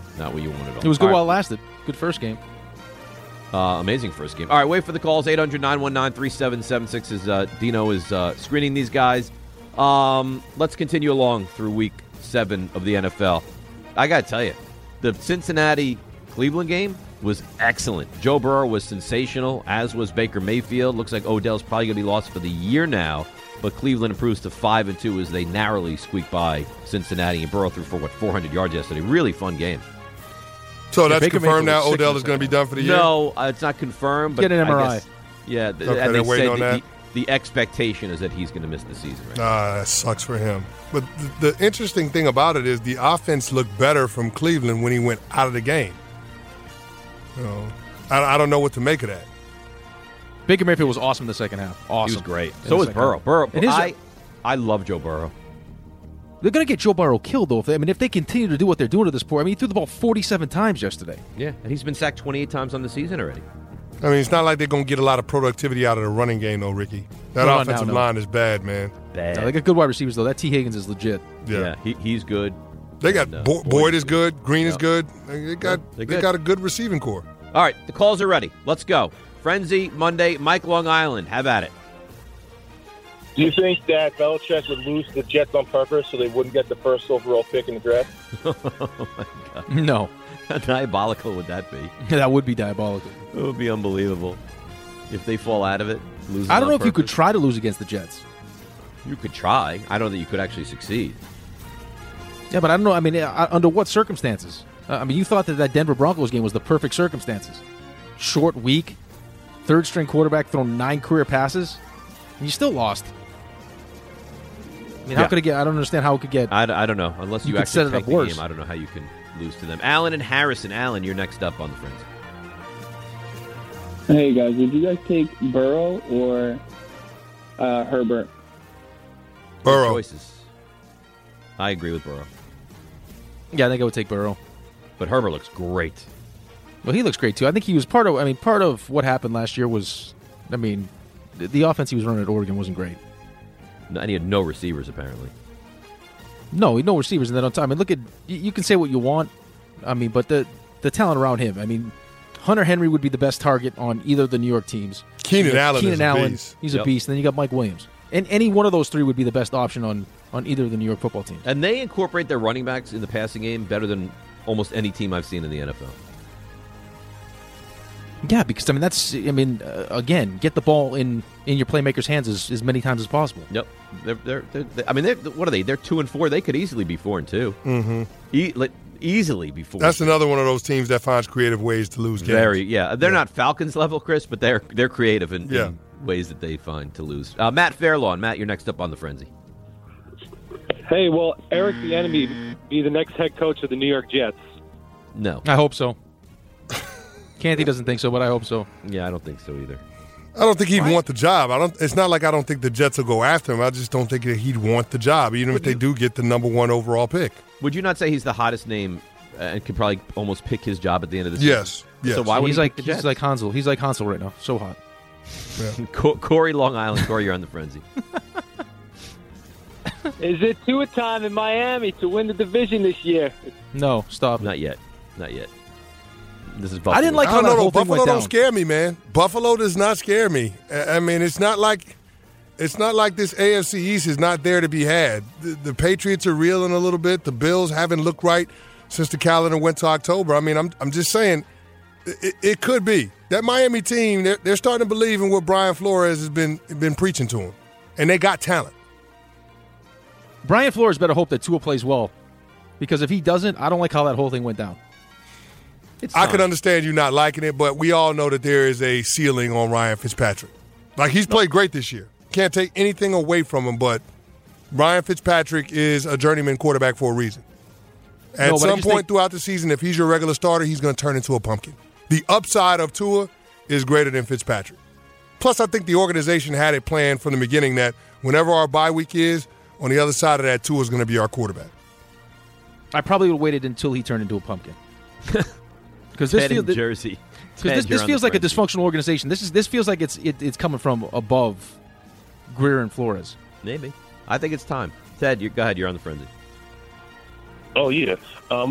Not what you wanted at all. It was good All while it right. lasted. Good first game. Uh, amazing first game. All right, wait for the calls. eight hundred, nine one nine, three seven seven six as uh, Dino is uh, screening these guys. Um, let's continue along through week seven of the N F L. I got to tell you, the Cincinnati-Cleveland game was excellent. Joe Burrow was sensational, as was Baker Mayfield. Looks like Odell's probably going to be lost for the year now, but Cleveland improves to five and two as they narrowly squeak by Cincinnati, and Burrow threw for, what, four hundred yards yesterday. Really fun game. So Yeah, that's Baker confirmed Mayfield now. was sick Odell in is the going to be done for the year? No, uh, it's not confirmed. But Get an M R I. I guess, yeah, th- Okay, and they're they waiting said on that that? The, the expectation is that he's going to miss the season. Right? Ah, that sucks for him. But the, the interesting thing about it is the offense looked better from Cleveland when he went out of the game. You know, I, I don't know what to make of that. Baker Mayfield was awesome in the second half. Awesome. He was great. In So the was second Burrow. half. Burrow. And his- I, I love Joe Burrow. They're going to get Joe Burrow killed, though. If they, I mean, if they continue to do what they're doing to this point. I mean, he threw the ball forty-seven times yesterday. Yeah, and he's been sacked twenty-eight times on the season already. I mean, it's not like they're going to get a lot of productivity out of the running game, though, Ricky. That No, no, offensive no, no. line is bad, man. Bad. No, they got good wide receivers, though. That T. Higgins is legit. Yeah. Yeah, he, he's good. They got And, uh, Bo- Boyd is good. Green is Yep. good. They got they're they good. got a good receiving core. All right, the calls are ready. Let's go. Frenzy Monday. Mike Long Island. Have at it. Do you think that Belichick would lose to the Jets on purpose so they wouldn't get the first overall pick in the draft? Oh my God. No. How diabolical would that be? That would be diabolical. It would be unbelievable if they fall out of it. Lose I don't on know if you could purpose. try to lose against the Jets. You could try. I don't know that you could actually succeed. Yeah, but I don't know. I mean, uh, under what circumstances? Uh, I mean, you thought that that Denver Broncos game was the perfect circumstances. Short week, third-string quarterback throwing nine career passes, and you still lost. I mean, how Yeah. could it get? I don't understand how it could get. I, I don't know. Unless you, You could actually set it tank up the worse. game, I don't know how you can lose to them. Allen and Harrison. Allen, you're next up on the Frenzy. Hey guys, would you guys take Burrow or uh, Herbert? Burrow. Choices. I agree with Burrow. Yeah, I think I would take Burrow. But Herbert looks great. Well, he looks great too. I think he was part of. I mean, part of what happened last year was. I mean, the, the offense he was running at Oregon wasn't great. No- And he had no receivers, apparently. No, no receivers, and then on time. I mean, look at you, you can say what you want. I mean, but the the talent around him. I mean, Hunter Henry would be the best target on either of the New York teams. Keenan You got Allen Keenan is a Allen, beast. he's Yep. a beast. And then you got Mike Williams, and any one of those three would be the best option on on either of the New York football teams. And they incorporate their running backs in the passing game better than almost any team I've seen in the N F L. Yeah, because I mean that's I mean uh, again, get the ball in in your playmakers' hands as, as many times as possible. Yep. They're, they're, they're, they I mean, they're, what are they? They're two and four. They could easily be four and two. Mm-hmm. E- like, easily be four. That's and two. another one of those teams that finds creative ways to lose games. Very, yeah. They're Yeah. not Falcons level, Chris, but they're they're creative in, Yeah. in ways that they find to lose. Uh, Matt Fairlawn. Matt, you're next up on the Frenzy. Hey, will Eric Bieniemy be the next head coach of the New York Jets? No. I hope so. Canty doesn't think so, but I hope so. Yeah, I don't think so either. I don't think he'd want the job. I don't. It's not like I don't think the Jets will go after him. I just don't think that he'd want the job, even if they do get the number one overall pick. Would you not say he's the hottest name uh, and could probably almost pick his job at the end of the season? Yes, yes. So why would he's he like pick the he's Jets? like Hansel. He's like Hansel right now. So hot. Co- Corey, Long Island. Corey, you're on the Frenzy. Is it two a time in Miami to win the division this year? No, stop. Not yet. Not yet. This is Buffalo. I didn't like I how don't that know. whole though. thing Buffalo went don't down. scare me, man. Buffalo does not scare me. I I mean, it's not like it's not like this A F C East is not there to be had. The, the Patriots are reeling a little bit. The Bills haven't looked right since the calendar went to October. I mean, I'm I'm just saying it, it could be that Miami team. They're, they're starting to believe in what Brian Flores has been been preaching to them, and they got talent. Brian Flores better hope that Tua plays well, because if he doesn't, I don't like how that whole thing went down. It's I fine. can understand you not liking it, but we all know that there is a ceiling on Ryan Fitzpatrick. Like, he's played great this year. Can't take anything away from him, but Ryan Fitzpatrick is a journeyman quarterback for a reason. At No, but I some just point think- throughout the season, if he's your regular starter, he's going to turn into a pumpkin. The upside of Tua is greater than Fitzpatrick. Plus, I think the organization had it planned from the beginning that whenever our bye week is, on the other side of that, Tua is going to be our quarterback. I probably would have waited until he turned into a pumpkin. Because this, Ted feel, in Jersey. because Ted, this, you're this on feels the like a Frenzy. dysfunctional organization. This is this feels like it's it, it's coming from above Greer and Flores. Maybe. I think it's time. Ted, you, go ahead. You're on the Frenzy. Oh yeah. Um,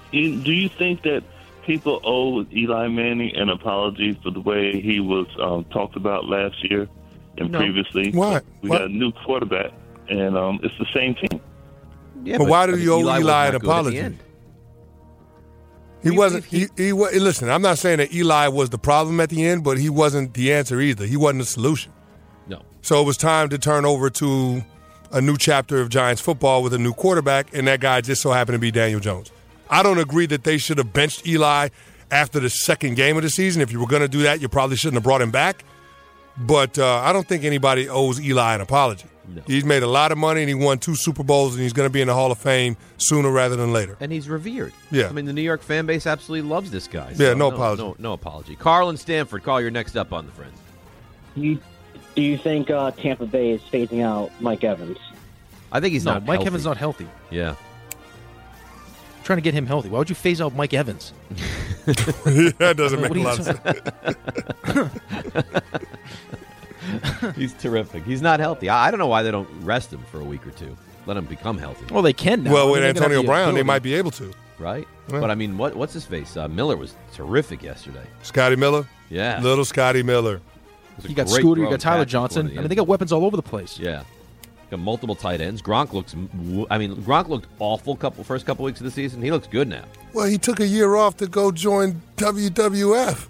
you, do you think that people owe Eli Manning an apology for the way he was um, talked about last year and No. previously? Why? We What? got a new quarterback, and um, it's the same team. Yeah, but, but, why I did mean, you owe Eli Eli, was not an good at the apology? end. He wasn't. He, he, wa- listen. I'm not saying that Eli was the problem at the end, but he wasn't the answer either. He wasn't the solution. No. So it was time to turn over to a new chapter of Giants football with a new quarterback, and that guy just so happened to be Daniel Jones. I don't agree that they should have benched Eli after the second game of the season. If you were going to do that, you probably shouldn't have brought him back. But uh, I don't think anybody owes Eli an apology. No. He's made a lot of money, and he won two Super Bowls, and he's going to be in the Hall of Fame sooner rather than later. And he's revered. Yeah. I mean, the New York fan base absolutely loves this guy. Yeah, so no apology. No, no apology. Carl and Stanford, call your next up on the Friends. You, do you think uh, Tampa Bay is phasing out Mike Evans? I think he's no, not Mike healthy. Evans not healthy. Yeah. I'm trying to get him healthy. Why would you phase out Mike Evans? That doesn't make What a are lot you of sense. He's terrific. He's not healthy. I I don't know why they don't rest him for a week or two. Let him become healthy. Well, they can now. Well, I with mean, they're gonna Antonio have the Brown, they ability. might be able to. Right? Yeah. But, I mean, what what's his face? Uh, Miller was terrific yesterday. Scotty Miller? Yeah. Little Scotty Miller. You got great Scooter, you throw got Tyler catch before Johnson. the I mean, end. they got weapons all over the place. Yeah. Got multiple tight ends. Gronk looks. I mean, Gronk looked awful couple first couple weeks of the season. He looks good now. Well, he took a year off to go join W W F.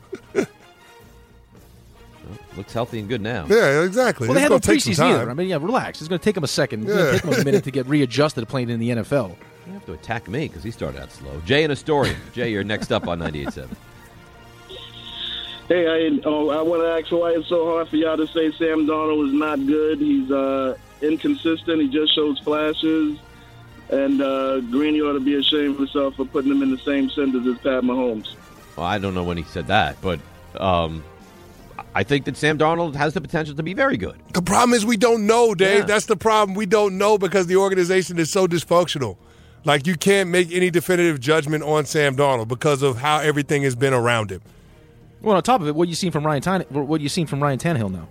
Looks healthy and good now. Yeah, exactly. Well, they It's had no gonna take some preseason either. time. I mean, yeah, relax. It's going to take him a second. It's Yeah. going to take him a minute to get readjusted to playing in the N F L. You have to attack me because he started out slow. Jay and Astoria. Jay, you're next up on ninety-eight point seven. Hey, I, oh, I want to ask why it's so hard for y'all to say Sam Darnold is not good. He's uh, inconsistent. He just shows flashes. And uh, Greeny ought to be ashamed of himself for putting him in the same sentence as Pat Mahomes. Well, I don't know when he said that, but um, I think that Sam Darnold has the potential to be very good. The problem is we don't know, Dave. Yeah. That's the problem. We don't know because the organization is so dysfunctional. Like, you can't make any definitive judgment on Sam Darnold because of how everything has been around him. Well, on top of it, what you seen from Ryan Tan- what you seen from Ryan Tannehill now?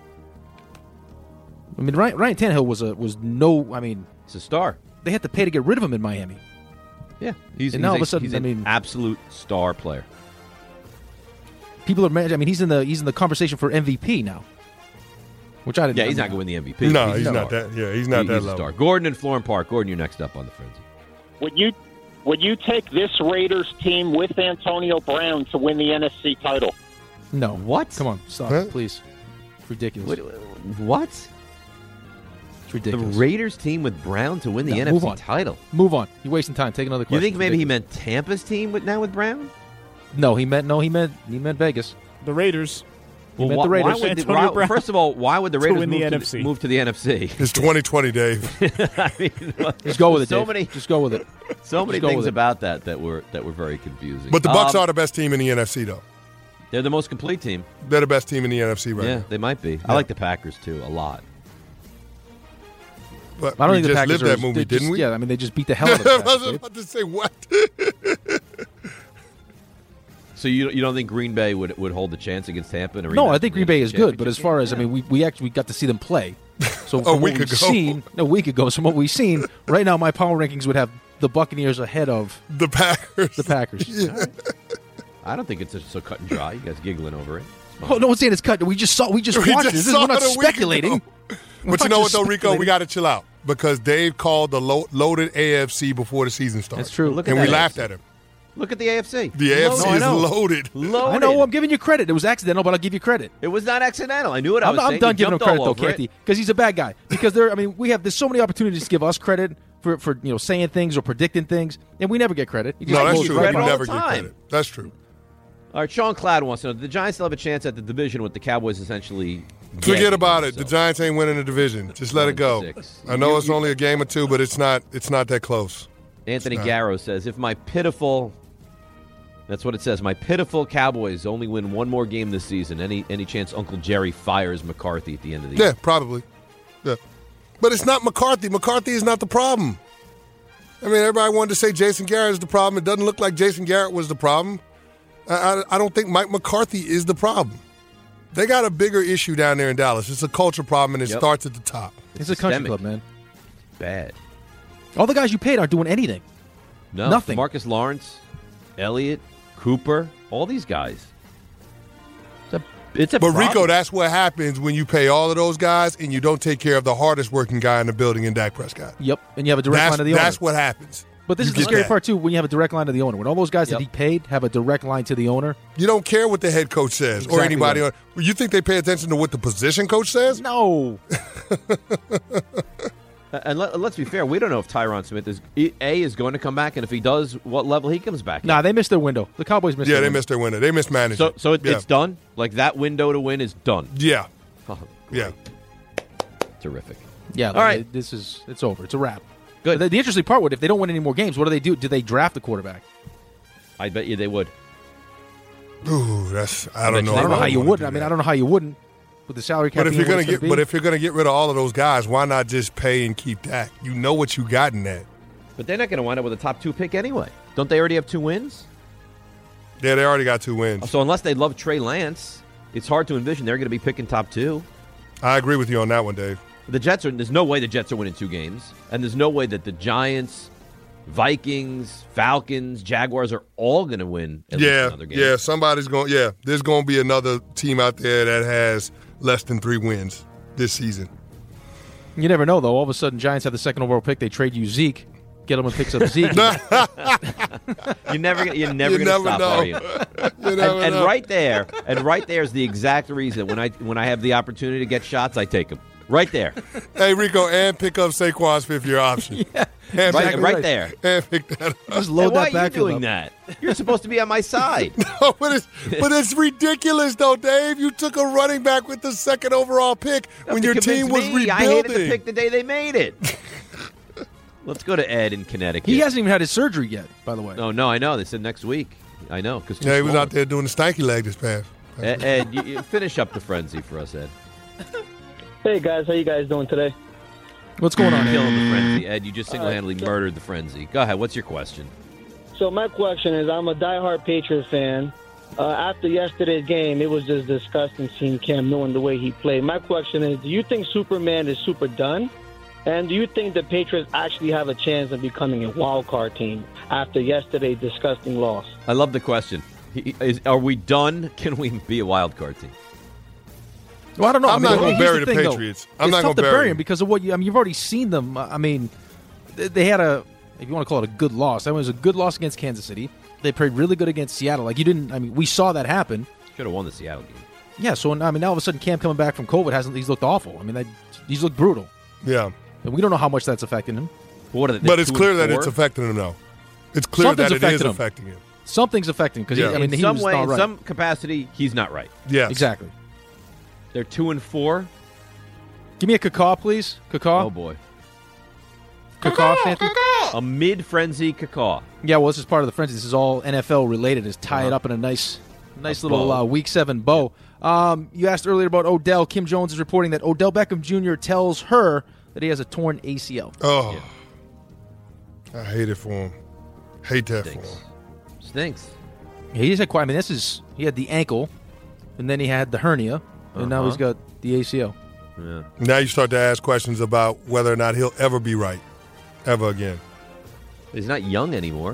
I mean, Ryan, Ryan Tannehill was a was no. I mean, he's a star. They had to pay to get rid of him in Miami. Yeah, he's, and he's now all a, of a sudden, he's I an mean, absolute star player. people are. I mean, he's in the he's in the conversation for M V P now. Which I didn't. Yeah, he's I not mean, going to win the M V P. No, a he's star. not that- yeah, he's not He- that he's a level. star. Gordon and Florham Park. Gordon, you're next up on the Frenzy. Would you would you take this Raiders team with Antonio Brown to win the N F C title? No. What? Come on, stop, Huh? please. It's ridiculous. What? what? It's ridiculous. The Raiders team with Brown to win the No, N F C move on. title. Move on. You're wasting time. Take another question. You think It's maybe he ridiculous. meant Tampa's team with now with Brown? No, he meant no. He meant he meant Vegas. The Raiders. He meant why, the Raiders. why would the- Antonio why- Brown first of all, why would the to Raiders win move, the to N F C. move to the N F C? It's twenty twenty, Dave. I mean, Just go with it, So Dave. many, Just go with it. so many Just go things with it. about that that were that were very confusing. But the Bucks Um, are the best team in the N F C, though. They're the most complete team. They're the best team in the N F C right yeah, now. they might be. Yeah. I like the Packers too a lot. But I don't we think the just Packers lived are, that movie, they didn't just- we? Yeah, I mean they just beat the hell out of the I was Packers. Dave. about to say what? So you you don't think Green Bay would would hold the chance against Tampa? In a No, rematch I think of Green the Bay is good, but championship as far as I game? mean, we, we actually got to see them play. So A from week what we've ago. seen, no, a week ago. So from what we've seen, right now my power rankings would have the Buccaneers ahead of the Packers. The Packers. I don't think it's so cut and dry. You guys giggling over it. Oh, no one's saying it's cut. We just saw. We just We watched just this. This is- saw We're not it a week speculating. ago. We're But you not know what, just though, Rico? speculating. We got to chill out because Dave called the lo- loaded A F C before the season started. That's true. Look at and we that laughed A F C. at him. Look at the A F C. The A F C No, I is know. loaded. Loaded. I know. I'm giving you credit. It was accidental, but I'll give you credit. It was not accidental. I knew what I I'm, was I'm saying. done You giving him jumped credit all though, over it. Kathy, because he's a bad guy. Because there, I mean, we have there's so many opportunities to give us credit for, for you know saying things or predicting things, and we never get credit. You just No, that's blows true. right We credit by. all never the get time. credit. That's true. All right, Sean Cloud wants to know: the Giants still have a chance at the division with the Cowboys essentially? Forget gagging about it. The themselves? Giants ain't winning the division. Just let it go. Six. I know You- it's you- only a game or two, but it's not. It's not that close. Anthony It's not. Garrow says, "If my pitiful, that's what it says. My pitiful Cowboys only win one more game this season. Any any chance Uncle Jerry fires McCarthy at the end of the Yeah, year?" probably. Yeah, but it's not McCarthy. McCarthy is not the problem. I mean, everybody wanted to say Jason Garrett is the problem. It doesn't look like Jason Garrett was the problem. I, I, I don't think Mike McCarthy is the problem. They got a bigger issue down there in Dallas. It's a culture problem, and it Yep. starts at the top. It's a country systemic. club, man. Bad. All the guys you paid aren't doing anything. No, Nothing. Marcus Lawrence, Elliott, Cooper, all these guys. It's a, it's a But problem. Rico, that's what happens when you pay all of those guys and you don't take care of the hardest working guy in the building in Dak Prescott. Yep, and you have a direct That's, line to the owner. that's what happens. But this You is the get scary that. part, too, when you have a direct line to the owner. When all those guys Yep. that he paid have a direct line to the owner. You don't care what the head coach says or Exactly anybody. right. On, you think they pay attention to what the position coach says? No. And let, let's be fair, we don't know if Tyron Smith is A is going to come back, and if he does, what level he comes back. Nah, they missed their window. The Cowboys missed Yeah, their they window. missed their window. They mismanaged So, it. so it, yeah. it's done. Like that window to win is done. Yeah, Oh, yeah. terrific. Yeah, All like, right. This is it's over. It's a wrap. Good. The, the interesting part would if they don't win any more games, what do they do? Do they draft a quarterback? I bet you they would. Ooh, that's I bet don't you know. I don't know if how you wanna would. do I mean, that. I don't know how you wouldn't with the salary cap. But if being you're what gonna it's get, be. but if you're gonna get rid of all of those guys, why not just pay and keep Dak? You know what you got in that. But they're not going to wind up with a top two pick anyway. Don't they already have two wins? Yeah, they already got two wins. So unless they love Trey Lance, it's hard to envision they're going to be picking top two. I agree with you on that one, Dave. The Jets are. There's no way the Jets are winning two games, and there's no way that the Giants, Vikings, Falcons, Jaguars are all going to win at least Yeah, another game. yeah. Somebody's going. Yeah, there's going to be another team out there that has less than three wins this season. You never know, though. All of a sudden, Giants have the second overall pick. They trade you Zeke. Get them and picks up Zeke. You're never, gonna- you're never You going to never stop, know. are you? You And, never and know. right there, and right there is the exact reason when I when I have the opportunity to get shots, I take them. Right there, Hey, Rico, and pick up Saquon's fifth year option. yeah, and right, pick, right there. And pick that up. Just load And why that are you backfield doing up. that? You're supposed to be on my side. No, but it's but it's ridiculous though, Dave. You took a running back with the second overall pick when To your convince team was me, rebuilding. I hated the pick the day they made it. Let's go to Ed in Connecticut. He hasn't even had his surgery yet, by the way. Oh no, I know. They said next week. I know because Yeah, he was out there doing the stanky leg this past. Ed, Ed you, you finish up the frenzy for us, Ed. Hey guys, how you guys doing today? What's going on, Killing Ed? the frenzy, Ed. You just single-handedly Uh, so- murdered the frenzy. Go ahead. What's your question? So my question is, I'm a diehard Patriots fan. Uh, after yesterday's game, it was just disgusting seeing Cam Newton the way he played. My question is, do you think Superman is super done? And do you think the Patriots actually have a chance of becoming a wild card team after yesterday's disgusting loss? I love the question. He, is, are we done? Can we be a wild card team? Well, I don't know. I'm I mean, not gonna here's bury the the thing, though. Patriots. I'm it's not tough gonna to bury bury them. him because of what you. I mean, you've already seen them. I mean, they, they had a. If you want to call it a good loss, that was a good loss against Kansas City. They played really good against Seattle. Like you didn't. I mean, we saw that happen. Should have won the Seattle game. Yeah. So I mean, now all of a sudden, Cam coming back from COVID hasn't. He's looked awful. I mean, that, he's looked brutal. Yeah, and we don't know how much that's affecting him. What are they, but it's two clear and that four? it's affecting him now. It's clear Something's that it is affecting him. affecting him. Something's affecting because Yeah. I mean, in he some was way, not in right. some capacity, he's not right. Yes, Exactly. They're two and four. Give me a cacaw, please. Cacaw. Oh boy, Cacaw, Santy? a mid-frenzy cacaw. Yeah, well, this is part of the frenzy. This is all N F L related. Is tie it Uh-huh. up in a nice, nice A little bow. uh, Week Seven bow. Um, you asked earlier about Odell. Kim Jones is reporting that Odell Beckham Junior tells her that he has a torn A C L. Oh, I hate it for him. Hate that for him. Stinks. Yeah, he's had quite. I mean, this is he had the ankle, and then he had the hernia, and now Uh-huh. he's got the A C L. Yeah. Now you start to ask questions about whether or not he'll ever be right, ever again. He's not young anymore.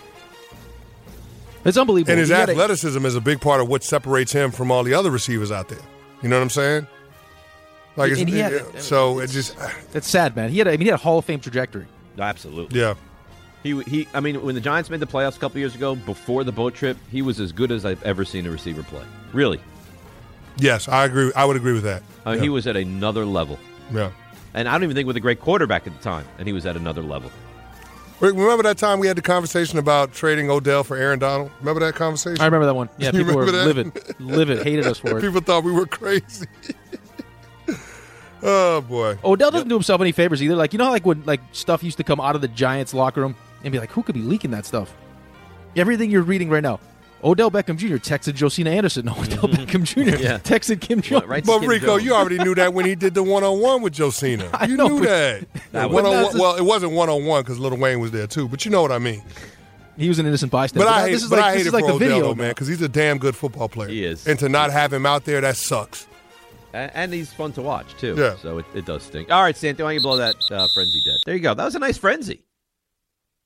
It's unbelievable. And his He had a- athleticism is a big part of what separates him from all the other receivers out there. You know what I'm saying? Like, And it's, he had- it- so it just, That's sad, man. He had. A, I mean, he had a Hall of Fame trajectory. Absolutely. yeah. He he. I mean, when the Giants made the playoffs a couple years ago, before the boat trip, he was as good as I've ever seen a receiver play. Really, Yes, I agree. I would agree with that. uh, yeah. he was at another level. Yeah. And I don't even think with a great quarterback at the time, and he was at another level. Rick, remember that time we had the conversation about trading Odell for Aaron Donald? Remember that conversation? I remember that one. Yeah, You people were remember that? livid, livid, hated us for it. People thought we were crazy. Oh boy. Odell doesn't do himself any favors either. Like you know, how, like when like stuff used to come out of the Giants locker room and be like, who could be leaking that stuff? Everything you're reading right now. Odell Beckham Junior texted Josina Anderson. No, Odell Beckham Junior Yeah. texted Kim Jones. Right to But Kim Rico, Jones. you already knew that when he did the one-on-one with Josina. I You know, knew but- that. That One was- on that's one. Well, it wasn't one-on-one because Lil Wayne was there too. But you know what I mean. He was an innocent bystander. But I that- hate, this is but like, I this hate is it like for the Odell video, though, man, because he's a damn good football player. He is. And to not have him out there, that sucks. And, and he's fun to watch too. Yeah. So it, it does stink. All right, Santi, why don't you blow that uh, frenzy dead? There you go. That was a nice frenzy.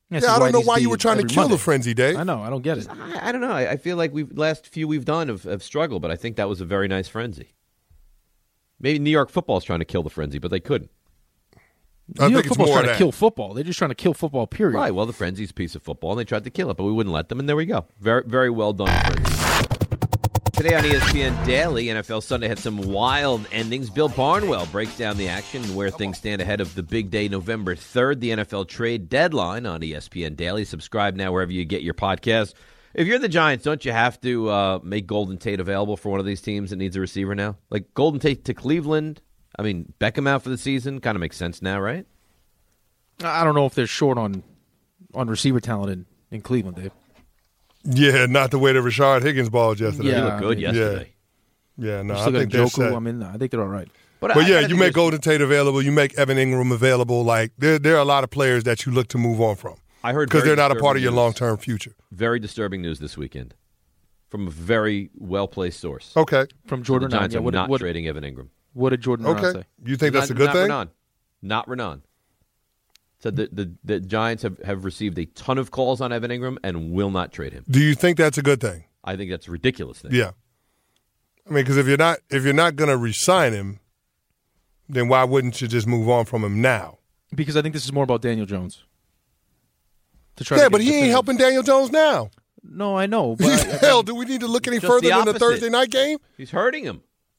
Yeah, Yeah, I don't know why you were trying to kill the frenzy, Dave. I know. I don't get it. I, I don't know. I, I feel like we've last few we've done have, have struggled, but I think that was a very nice frenzy. Maybe New York football is trying to kill the frenzy, but they couldn't. I New York think it's football's more trying of to that. kill football. They're just trying to kill football, period. Right. Well, the frenzy's a piece of football, and they tried to kill it, but we wouldn't let them, and there we go. Very, very well done, frenzy. Today on E S P N Daily, N F L Sunday had some wild endings. Bill Barnwell breaks down the action and where things stand ahead of the big day, November third, the N F L trade deadline on E S P N Daily. Subscribe now wherever you get your podcast. If you're the Giants, don't you have to uh, make Golden Tate available for one of these teams that needs a receiver now? Like Golden Tate to Cleveland, I mean, Beckham out for the season, kind of makes sense now, right? I don't know if they're short on on receiver talent in, in Cleveland, Dave. Yeah, not the way that Rashard Higgins balled yesterday. Yeah, He looked good I mean, yesterday. Yeah, yeah no, You I still got think they're Njoku. set. I mean, I think they're all right. But, I- yeah, I you think make there's- Golden Tate available. You make Evan Ingram available. Like there, there are a lot of players that you look to move on from. I heard because very they're not a part of disturbing your news. long term future. Very disturbing news this weekend from a very well-placed source. Okay, From Jordan The Giants Renan. Yeah, are what, not what, trading Evan Ingram. what did Jordan Renan okay. say? You think that's not, a good not thing? Renan. Not Renan. Said the, the, the Giants have, have received a ton of calls on Evan Ingram and will not trade him. Do you think that's a good thing? I think that's a ridiculous thing. Yeah. I mean, because if you're not if you're not going to re-sign him, then why wouldn't you just move on from him now? Because I think this is more about Daniel Jones. To try Yeah, to but get he ain't definitive- helping Daniel Jones now. No, I know. But I- Hell, do we need to look any Just further the than the opposite. Thursday night game? He's hurting him.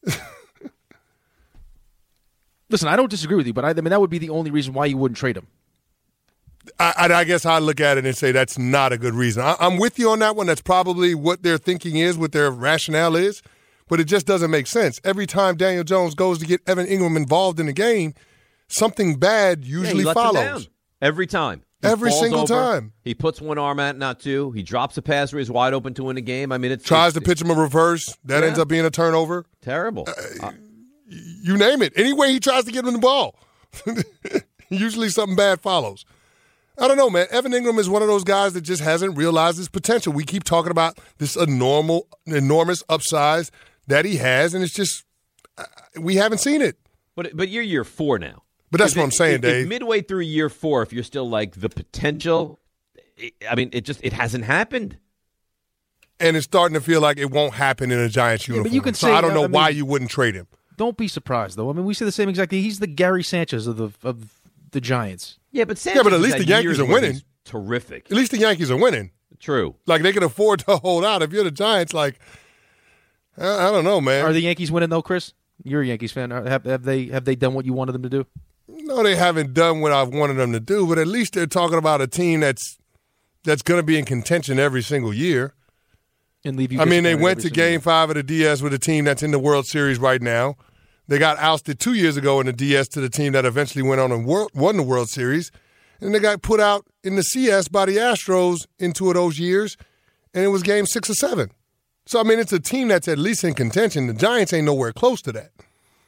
listen, I don't disagree with you, but I, I mean that would be the only reason why you wouldn't trade him. I, I, I guess I look at it and say that's not a good reason. I, I'm with you on that one. That's probably what their thinking is, what their rationale is, but it just doesn't make sense. Every time Daniel Jones goes to get Evan Ingram involved in the game, something bad Yeah, usually he lets him down. follows. Every time. He Every falls single over. time. He puts one arm out, not two. He drops a pass where he's wide open to win a game. I mean, it's Tries it's, to pitch him a reverse. That Yeah. ends up being a turnover. terrible. Uh, You name it. Any way he tries to get him the ball, usually something bad follows. I don't know, man. Evan Ingram is one of those guys that just hasn't realized his potential. We keep talking about this enormous, enormous upside that he has, and it's just uh, we haven't seen it. but but you're year four now. But that's If what it- I'm saying, if- Dave. If midway through year four, if you're still like the potential, I mean, it just it hasn't happened. And it's starting to feel like it won't happen in a Giants uniform. but you can so say, I don't know I why mean- you wouldn't trade him. Don't be surprised, though. I mean, we say the same exact thing. He's the Gary Sanchez of the of the Giants. Yeah, but Yeah, but at Sanchez least has the had Yankees years are where winning. he's Terrific. At least the Yankees are winning. True. Like they can afford to hold out. If you're the Giants, like I, I don't know, man. Are the Yankees winning though, Chris? You're a Yankees fan. Have, have they have they done what you wanted them to do? No, they haven't done what I've wanted them to do, but at least they're talking about a team that's that's going to be in contention every single year. And leave you. I mean, they disappointed went every to single Game year. Five of the D S with a team that's in the World Series right now. They got ousted two years ago in the D S to the team that eventually went on and wor- won the World Series, and they got put out in the C S by the Astros in two of those years, and it was Game Six or Seven. So I mean, it's a team that's at least in contention. The Giants ain't nowhere close to that.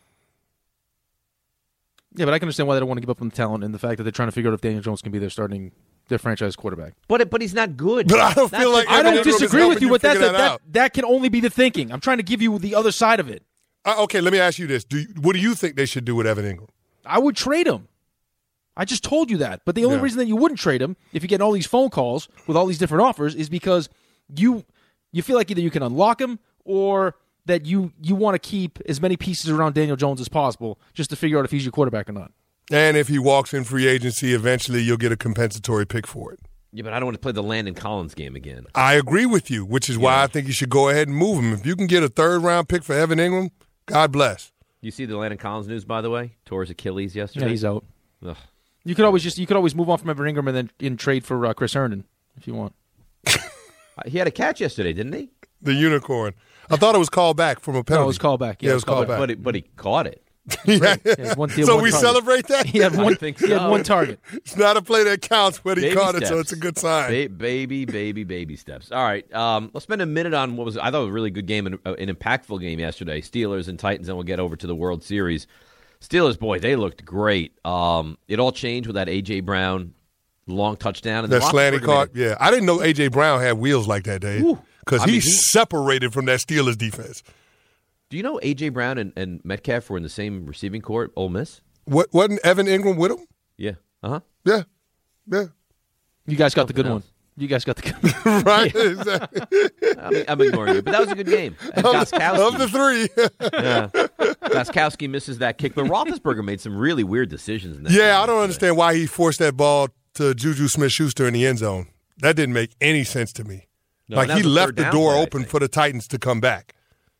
Yeah, but I can understand why they don't want to give up on the talent and the fact that they're trying to figure out if Daniel Jones can be their starting, their franchise quarterback. But but he's not good. But I don't That's feel the- like I Evan don't Ingram is disagree with helping you, you but that's figure a, that that out. that can only be the thinking. I'm trying to give you the other side of it. Uh, okay, let me ask you this: do you, what do you think they should do with Evan Ingram? I would trade him. I just told you that. But the only Yeah. reason that you wouldn't trade him, if you get all these phone calls with all these different offers, is because you you feel like either you can unlock him or that you you want to keep as many pieces around Daniel Jones as possible just to figure out if he's your quarterback or not. And if he walks in free agency, eventually you'll get a compensatory pick for it. Yeah, but I don't want to play the Landon Collins game again. I agree with you, which is why I think you should go ahead and move him. If you can get a third round pick for Evan Ingram, God bless. You see the Landon Collins news, by the way? Tore his Achilles yesterday. Yeah, he's out. Ugh. You could always just you could always move on from Evan Ingram and then in trade for uh, Chris Herndon if you want. He had a catch yesterday, didn't he? The unicorn. I thought it was called back from a penalty. No, it was called back. Yeah, it was called back. But, it, but he caught it. Yeah. Yeah, one- he had So one we target. celebrate that? He had I one. think He had so. one target. It's not a play that counts, but he Baby caught it, so steps. it's a good sign. Ba- baby, baby, baby steps. All right, um, let's spend a minute on what was I thought was a really good game, an, an impactful game yesterday. Steelers and Titans, and we'll get over to the World Series. Steelers, boy, they looked great. Um, it all changed with that A J. Brown long touchdown. And That then slanty Roethlisberger caught, made it- yeah. I didn't know A J. Brown had wheels like that, Dave, because I he, mean, he- separated from that Steelers defense. Do you know A J. Brown and, and Metcalf were in the same receiving corps at Ole Miss? What, wasn't Evan Ingram with him? Yeah. Uh huh. Yeah, yeah. You guys got the good one. You guys got the good one. Right? Exactly. I'm, I'm ignoring you, but that was a good game. And Gostkowski, Of the three. yeah, Gostkowski misses that kick, but Roethlisberger made some really weird decisions in that. Yeah, game I don't yesterday. understand why he forced that ball to Juju Smith-Schuster in the end zone. That didn't make any sense to me. No, like, that he was a left third the down door play, I open think. for the Titans to come back.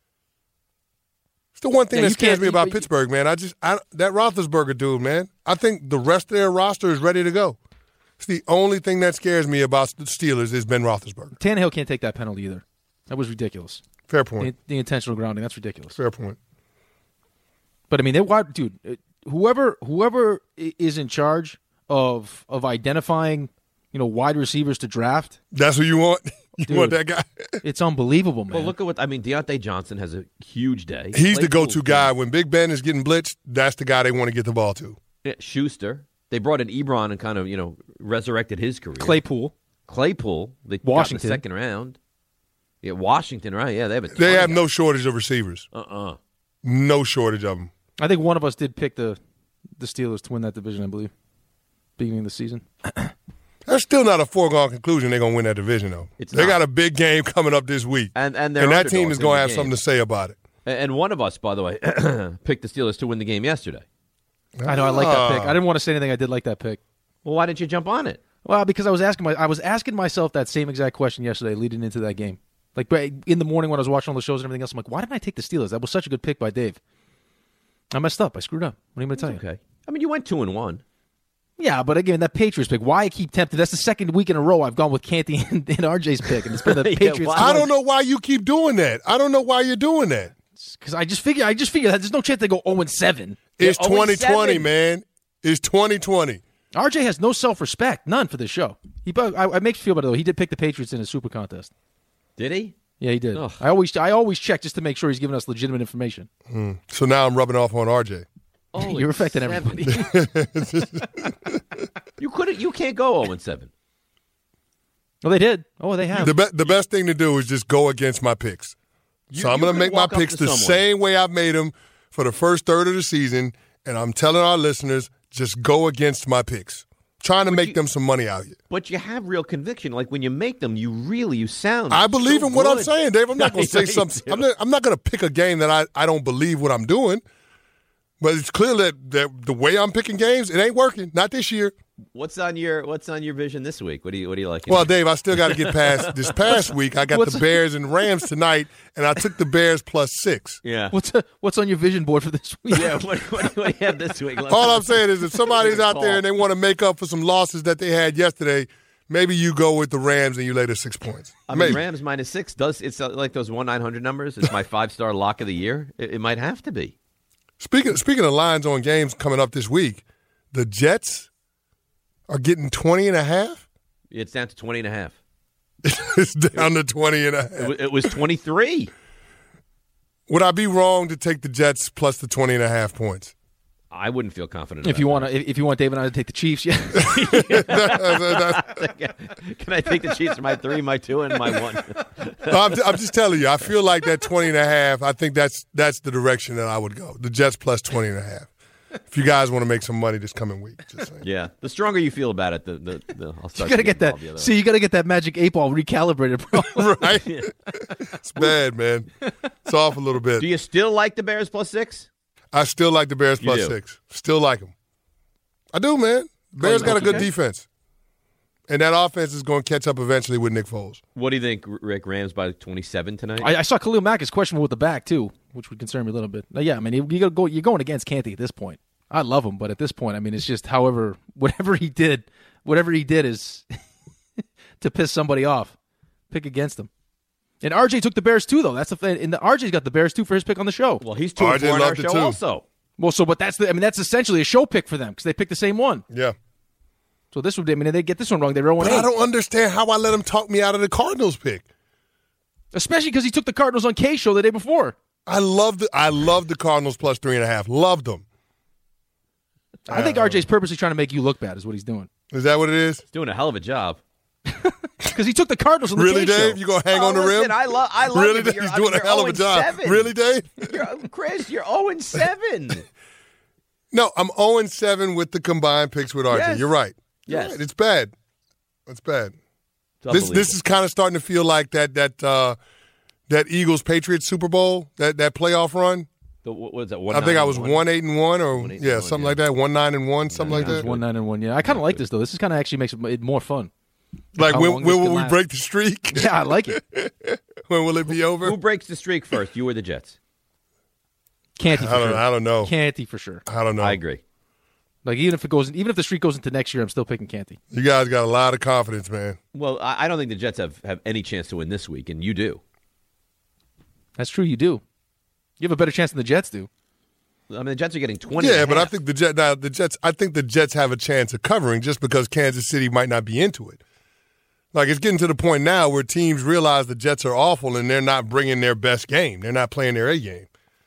It's the one thing Yeah, that you scares can't- me about you- Pittsburgh, man. I just I, that Roethlisberger dude, man. I think the rest of their roster is ready to go. It's the only thing that scares me about the Steelers is Ben Roethlisberger. Tannehill can't take that penalty either. That was ridiculous. Fair point. The, the intentional grounding, that's ridiculous. Fair point. But I mean, they wide dude. uh, Whoever whoever i- is in charge of of identifying, you know, wide receivers to draft. That's who you want. You Dude, want that guy. It's unbelievable, man. Well, look at what I mean. Deontay Johnson has a huge day. He's the Claypool's go-to good. guy when Big Ben is getting blitzed. That's the guy they want to get the ball to. Yeah, Schuster. They brought in Ebron and kind of you know resurrected his career. Claypool. Claypool. They got in Washington. the second round. Yeah, Washington. Right? Yeah, they have a. They have no shortage of receivers. Uh uh No shortage of them. I think one of us did pick the the Steelers to win that division. I believe, beginning of the season. That's still not a foregone conclusion they're going to win that division, though. It's they not. got a big game coming up this week. And and, they're And that team underdogs is in going the to have game. something to say about it. And and one of us, by the way, picked the Steelers to win the game yesterday. I know I like that pick. Ah. I didn't want to say anything. I did like that pick. Well, why didn't you jump on it? Well, because I was asking my I was asking myself that same exact question yesterday, leading into that game. Like in the morning when I was watching all the shows and everything else, I'm like, why didn't I take the Steelers? That was such a good pick by Dave. I messed up. I screwed up. What am I going to tell you? Okay. I mean, you went two and one. Yeah, but again, that Patriots pick. Why I keep tempted? That's the second week in a row I've gone with Canty and, and R J's pick, and it's been the Yeah, Patriots. why- I don't know why you keep doing that. I don't know why you're doing that. because I just figure I just figure that there's no chance they go zero and seven. It's Yeah, oh and twenty twenty, seven. man. It's twenty twenty. R J has no self respect, none for this show. He, I, I makes me feel better though. He did pick the Patriots in a super contest. Did he? Yeah, he did. Ugh. I always I always check just to make sure he's giving us legitimate information. Mm. So now I'm rubbing off on R J. Oh, You're affecting seven. everybody. You couldn't. You can't go zero and seven. Well, they did. Oh, they have. The, be- the best thing to do is just go against my picks. You- so I'm you going to could make my walk up picks to the someone. same way I've made them for the first third of the season, and I'm telling our listeners, just go against my picks. Trying to make you- them some money out here. But you have real conviction. Like when you make them, you really you sound. I believe so in what I'm good. saying, Dave. I'm not going to I know say you something. do. I'm not, I'm not going to pick a game that I, I don't believe what I'm doing. But it's clear that, that the way I'm picking games, it ain't working. Not this year. What's on your What's on your vision this week? What do you What do you like? Well, Dave, I still got to get past this past week. I got What's- the Bears and Rams tonight, and I took the Bears plus six. yeah. What's what's on your vision board for this week? Yeah. What, what, what do you have this week? Let's- All I'm saying is if somebody's out Call. there and they want to make up for some losses that they had yesterday, maybe you go with the Rams and you lay the six points. I mean, Maybe. Rams minus six does. It's uh, like those one nine hundred numbers. It's my five star lock of the year. It, it might have to be. Speaking, speaking of lines on games coming up this week, the Jets are getting twenty and a half. It's down to twenty and a half. It's down to twenty and a half. It, wa- it was twenty three. Would I be wrong to take the Jets plus the twenty and a half points? I wouldn't feel confident. If about you that. want to, if you want Dave and I to take the Chiefs, yeah. Can I take the Chiefs for my three, my two, and my one? No, I'm, I'm just telling you, I feel like that twenty and a half, I think that's that's the direction that I would go. The Jets plus twenty and a half. If you guys want to make some money this coming week, just saying. Yeah, the stronger you feel about it, the the, the I'll You start. gotta to get that. involved the other See, way. you gotta get that magic eight ball recalibrated, bro. Right? It's bad, man. It's off a little bit. Do you still like the Bears plus six? I still like the Bears You plus do? six. Still like them. I do, man. Bears got a good Okay. defense. And that offense is going to catch up eventually with Nick Foles. What do you think, Rick? Rams by twenty-seven tonight? I, I saw Khalil Mack is questionable with the back too, which would concern me a little bit. Now, yeah, I mean, you, you gotta go. You're going against Canty at this point. I love him, but at this point, I mean, it's just however, whatever he did, whatever he did is to piss somebody off. Pick against him. And R J took the Bears too, though. That's the thing. And the R J's got the Bears too for his pick on the show. well, he's two R and J four on our loved it show too. also. Well, so but that's the. I mean, that's essentially a show pick for them because they picked the same one. Yeah. So this would. I mean, if they get this one wrong, they're zero But and I eight. don't understand how I let him talk me out of the Cardinals pick. Especially because he took the Cardinals on K's show the day before. I love the I love the Cardinals plus three and a half. Loved them. I think R J's purposely trying to make you look bad, is what he's doing. Is that what it is? He's doing a hell of a job. Because he took the Cardinals on the Really, K's show. Dave? You gonna hang Oh, on the listen, rim? I love. I love Really, it. Dave? You're- He's I doing mean, a hell of a you're job. oh and seven. Really, Dave? You're, Chris, you're zero and seven. No, I'm zero and seven with the combined picks with R J. Yes. You're right. Yes. You're right. It's bad. It's bad. It's this this is kind of starting to feel like that that uh, that Eagles Patriots Super Bowl, that that playoff run. The, what was that? One, I think I was one? one eight and one, or One, eight, yeah, one, something yeah. like that. One nine and one, something Yeah, like it was that. one nine and one. Yeah, I kind of like this though. This is kind of actually makes it more fun. Like How when long when this will can we last. break the streak? Yeah, I like it. When will it be over? Who breaks the streak first? You or the Jets? Canty for I don't, sure. I don't know. Canty for sure. I don't know. I agree. Like even if it goes, even if the streak goes into next year, I'm still picking Canty. You guys got a lot of confidence, man. Well, I, I don't think the Jets have, have any chance to win this week, and you do. That's true. You do. You have a better chance than the Jets do. I mean, the Jets are getting twenty. Yeah, and a but I half. think the Jet now the Jets. I think the Jets have a chance of covering just because Kansas City might not be into it. Like it's getting to the point now where teams realize the Jets are awful and they're not bringing their best game. They're not playing their A game.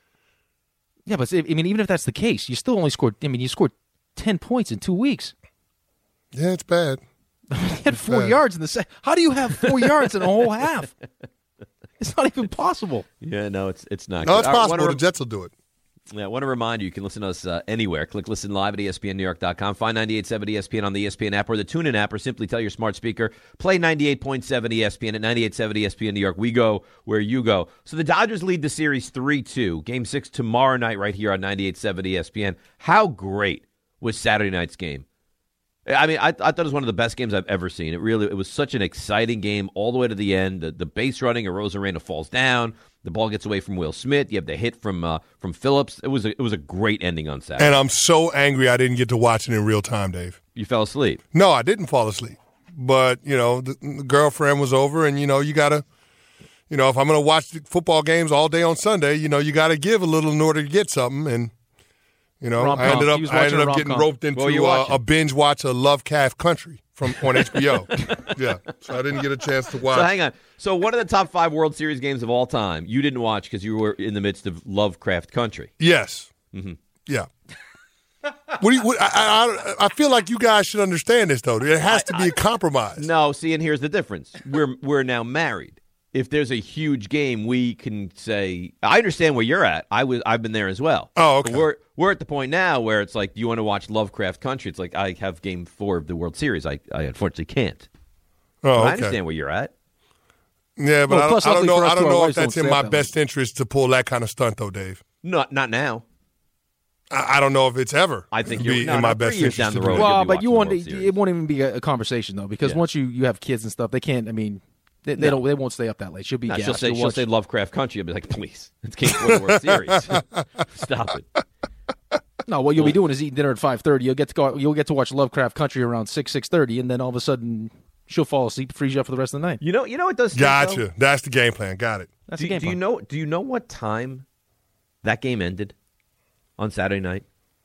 Yeah, but I mean, even if that's the case, you still only scored. I mean, you scored ten points in two weeks. Yeah, it's bad. You had four bad. yards in the second. How do you have four yards in a whole half? It's not even possible. Yeah, no, it's it's not. No, good. it's All right, possible. wanna The rem- Jets will do it. Yeah, I want to remind you, you can listen to us uh, anywhere. Click Listen Live at E S P N New York dot com. Find ninety-eight point seven E S P N on the E S P N app or the TuneIn app, or simply tell your smart speaker, play ninety-eight point seven E S P N at ninety-eight point seven E S P N New York. We go where you go. So the Dodgers lead the series three two. Game six tomorrow night right here on ninety-eight point seven E S P N. How great was Saturday night's game? I mean, I, I thought it was one of the best games I've ever seen. It really, it was such an exciting game all the way to the end. The, the base running, Arozarena falls down. The ball gets away from Will Smith. You have the hit from uh, from Phillips. It was a, it was a great ending on Saturday. And I'm so angry I didn't get to watch it in real time, Dave. You fell asleep. No, I didn't fall asleep. But, you know, the, the girlfriend was over, and, you know, you got to, you know, if I'm going to watch the football games all day on Sunday, you know, you got to give a little in order to get something. And, you know, Rom-com. I ended up He was I ended watching a up getting rom-com. roped into What were you uh, watching? a binge watch of Lovecraft Country from on H B O. Yeah, so I didn't get a chance to watch. So hang on. So one of the top five World Series games of all time, you didn't watch because you were in the midst of Lovecraft Country. Yes. Mm-hmm. Yeah. What do you? What, I, I I feel like you guys should understand this though. There has to be a compromise. No, see, and here's the difference. We're we're now married. If there's a huge game, we can say, I understand where you're at. I was I've been there as well. Oh, okay. But we're we're at the point now where it's like, do you want to watch Lovecraft Country? It's like I have game four of the World Series. I, I unfortunately can't. Oh, But okay. I understand where you're at. Yeah, but Well, I plus, don't, I don't luckily know. for us I don't too, our know if wives don't that's in stay my up that best interest to pull that kind of stunt, though, Dave. Not not now. I, I don't know if it's ever. I think be you're no, in no, my three best years interest down to the do road. that. Well, you'll be but you watching won't. the World Series. It won't even be a, a conversation though, because Yeah. once you, you have kids and stuff, they can't. I mean, they, they No. don't. They won't stay up that late. She'll be. No, gassed. she'll say She'll she'll watch- say Lovecraft Country. I'll be like, please, it's game four of the World Series. Stop it. No, what you'll be doing is eating dinner at five thirty. You'll get to go. You'll get to watch Lovecraft Country around six six thirty, and then all of a sudden she'll fall asleep, freeze you up for the rest of the night. You know, you know what does stink, though? Gotcha. That's the game plan. Got it. That's do, the game do you plan. know? Do you know what time that game ended on Saturday night?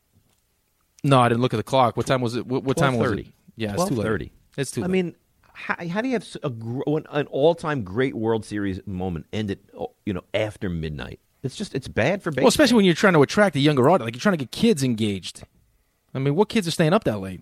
No, I didn't look at the clock. What time was it? What, what time was it? Yeah, it's too late. thirty. It's too I late. mean, how, how do you have a, gr- an all-time great World Series moment end at, you know, after midnight? It's just it's bad for baseball. Well, especially when you're trying to attract a younger audience, like you're trying to get kids engaged. I mean, what kids are staying up that late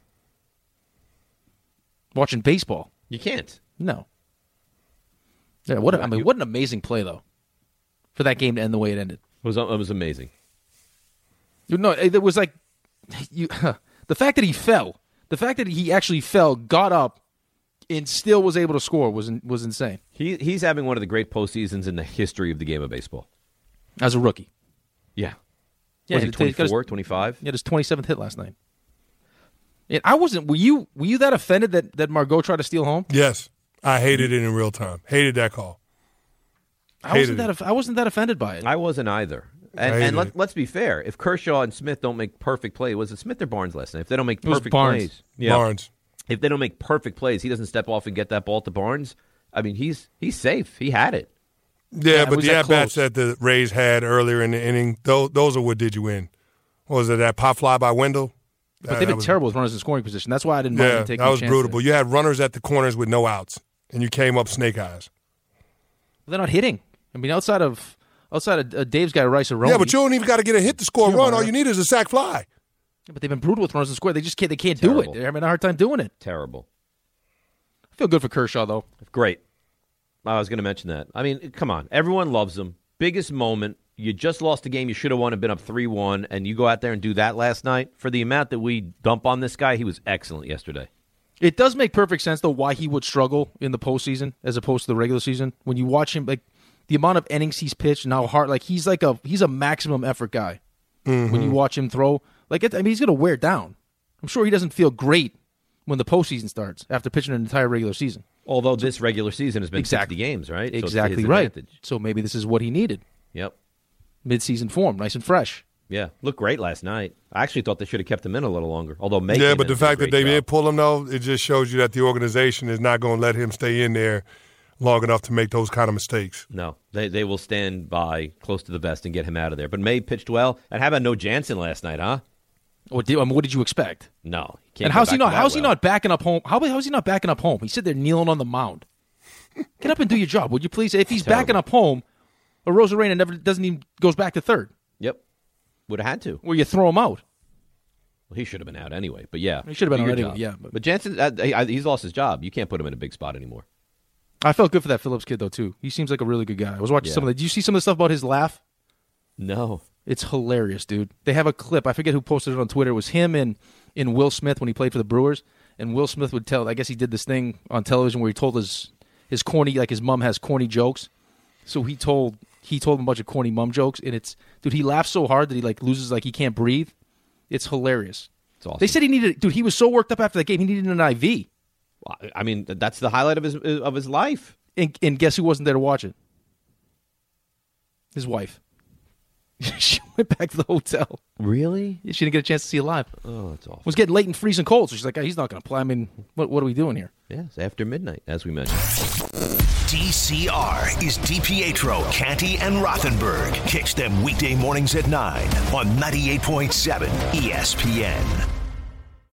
watching baseball? You can't. No. Yeah, what? A, I mean, what an amazing play though, for that game to end the way it ended. It was it was amazing. You know, it was like you. The fact that he fell, the fact that he actually fell, got up, and still was able to score was was insane. He he's having one of the great postseasons in the history of the game of baseball. As a rookie. Yeah. Yeah, Was he he- he got his- twenty-four, twenty-five? He had his twenty-seventh hit last night. And I wasn't. Were you? Were you that offended that, that Margot tried to steal home? Yes, I hated it in real time. Hated that call. I Hated wasn't that. it. aff- I wasn't that offended by it. I wasn't either. I And, hated and let, it. let's be fair. If Kershaw and Smith don't make perfect plays, was it Smith or Barnes last night? If they don't make It was perfect Barnes. plays, yeah. Barnes. If they don't make perfect plays, he doesn't step off and get that ball to Barnes. I mean, he's he's safe. He had it. Yeah, Yeah, it but was the that at bats close. that the Rays had earlier in the inning, those, those are what did you win. What was it, that pop fly by Wendell? But That- they've that been was- terrible with runners in scoring position. That's why I didn't mind Yeah, them taking that a was chance brutal. there. But you had runners at the corners with no outs, and you came up snake eyes. They're not hitting. I mean, outside of outside of uh, Dave's guy Rice or Yeah, but you don't even got to get a hit to score a Come run. on. All you need is a sac fly. Yeah, but they've been brutal with runners in score. They just can't. They can't Terrible. do it. They're having a hard time doing it. Terrible. I feel good for Kershaw though. Great. I was going to mention that. I mean, come on. Everyone loves him. Biggest moment. You just lost a game you should have won and been up three one, and you go out there and do that last night. For the amount that we dump on this guy, he was excellent yesterday. It does make perfect sense, though, why he would struggle in the postseason as opposed to the regular season. When you watch him, like the amount of innings he's pitched and how hard, like he's like a he's a maximum effort guy. Mm-hmm. When you watch him throw, like it, I mean, he's going to wear down. I'm sure he doesn't feel great when the postseason starts after pitching an entire regular season. Although this regular season has been exactly. sixty games, right? So exactly right. So maybe this is what he needed. Yep. Mid-season form, nice and fresh. Yeah, looked great last night. I actually thought they should have kept him in a little longer. Although May yeah, but the fact that they job. didn't pull him though, it just shows you that the organization is not going to let him stay in there long enough to make those kind of mistakes. No, they they will stand by close to the vest and get him out of there. But May pitched well. And how about no Jansen last night, huh? What did, I mean, what did you expect? No, he can't and how's he not? How's well. he not backing up home? How how's he not backing up home? He's sitting there kneeling on the mound. Get up and do your job, would you please? If he's backing up home, Arozarena never doesn't even goes back to third. Yep, would have had to. Or you throw him out. Well, he should have been out anyway. But yeah, he should have been out anyway. Job. Yeah, but, but Jansen, uh, he, he's lost his job. You can't put him in a big spot anymore. I felt good for that Phillips kid though too. He seems like a really good guy. I was watching Yeah. some of the. Did you see some of the stuff about his laugh? No, it's hilarious, dude. They have a clip. I forget who posted it on Twitter. It was him and and Will Smith when he played for the Brewers. And Will Smith would tell. I guess he did this thing on television where he told his his corny, like his mom has corny jokes. So he told he told him a bunch of corny mom jokes, and it's dude. He laughs so hard that he like loses, like he can't breathe. It's hilarious. It's awesome. They said he needed, dude. He was so worked up after that game. He needed an I V. Well, I mean, that's the highlight of his of his life. And, and guess who wasn't there to watch it? His wife. She went back to the hotel. Really? Yeah, she didn't get a chance to see it live. Oh, that's awful. It was getting late and freezing cold, so she's like, oh, he's not going to play. I mean, what what are we doing here? Yeah, it's after midnight, as we mentioned. D C R is DiPietro, Canty, and Rothenberg. Catch them weekday mornings at nine on ninety-eight point seven E S P N.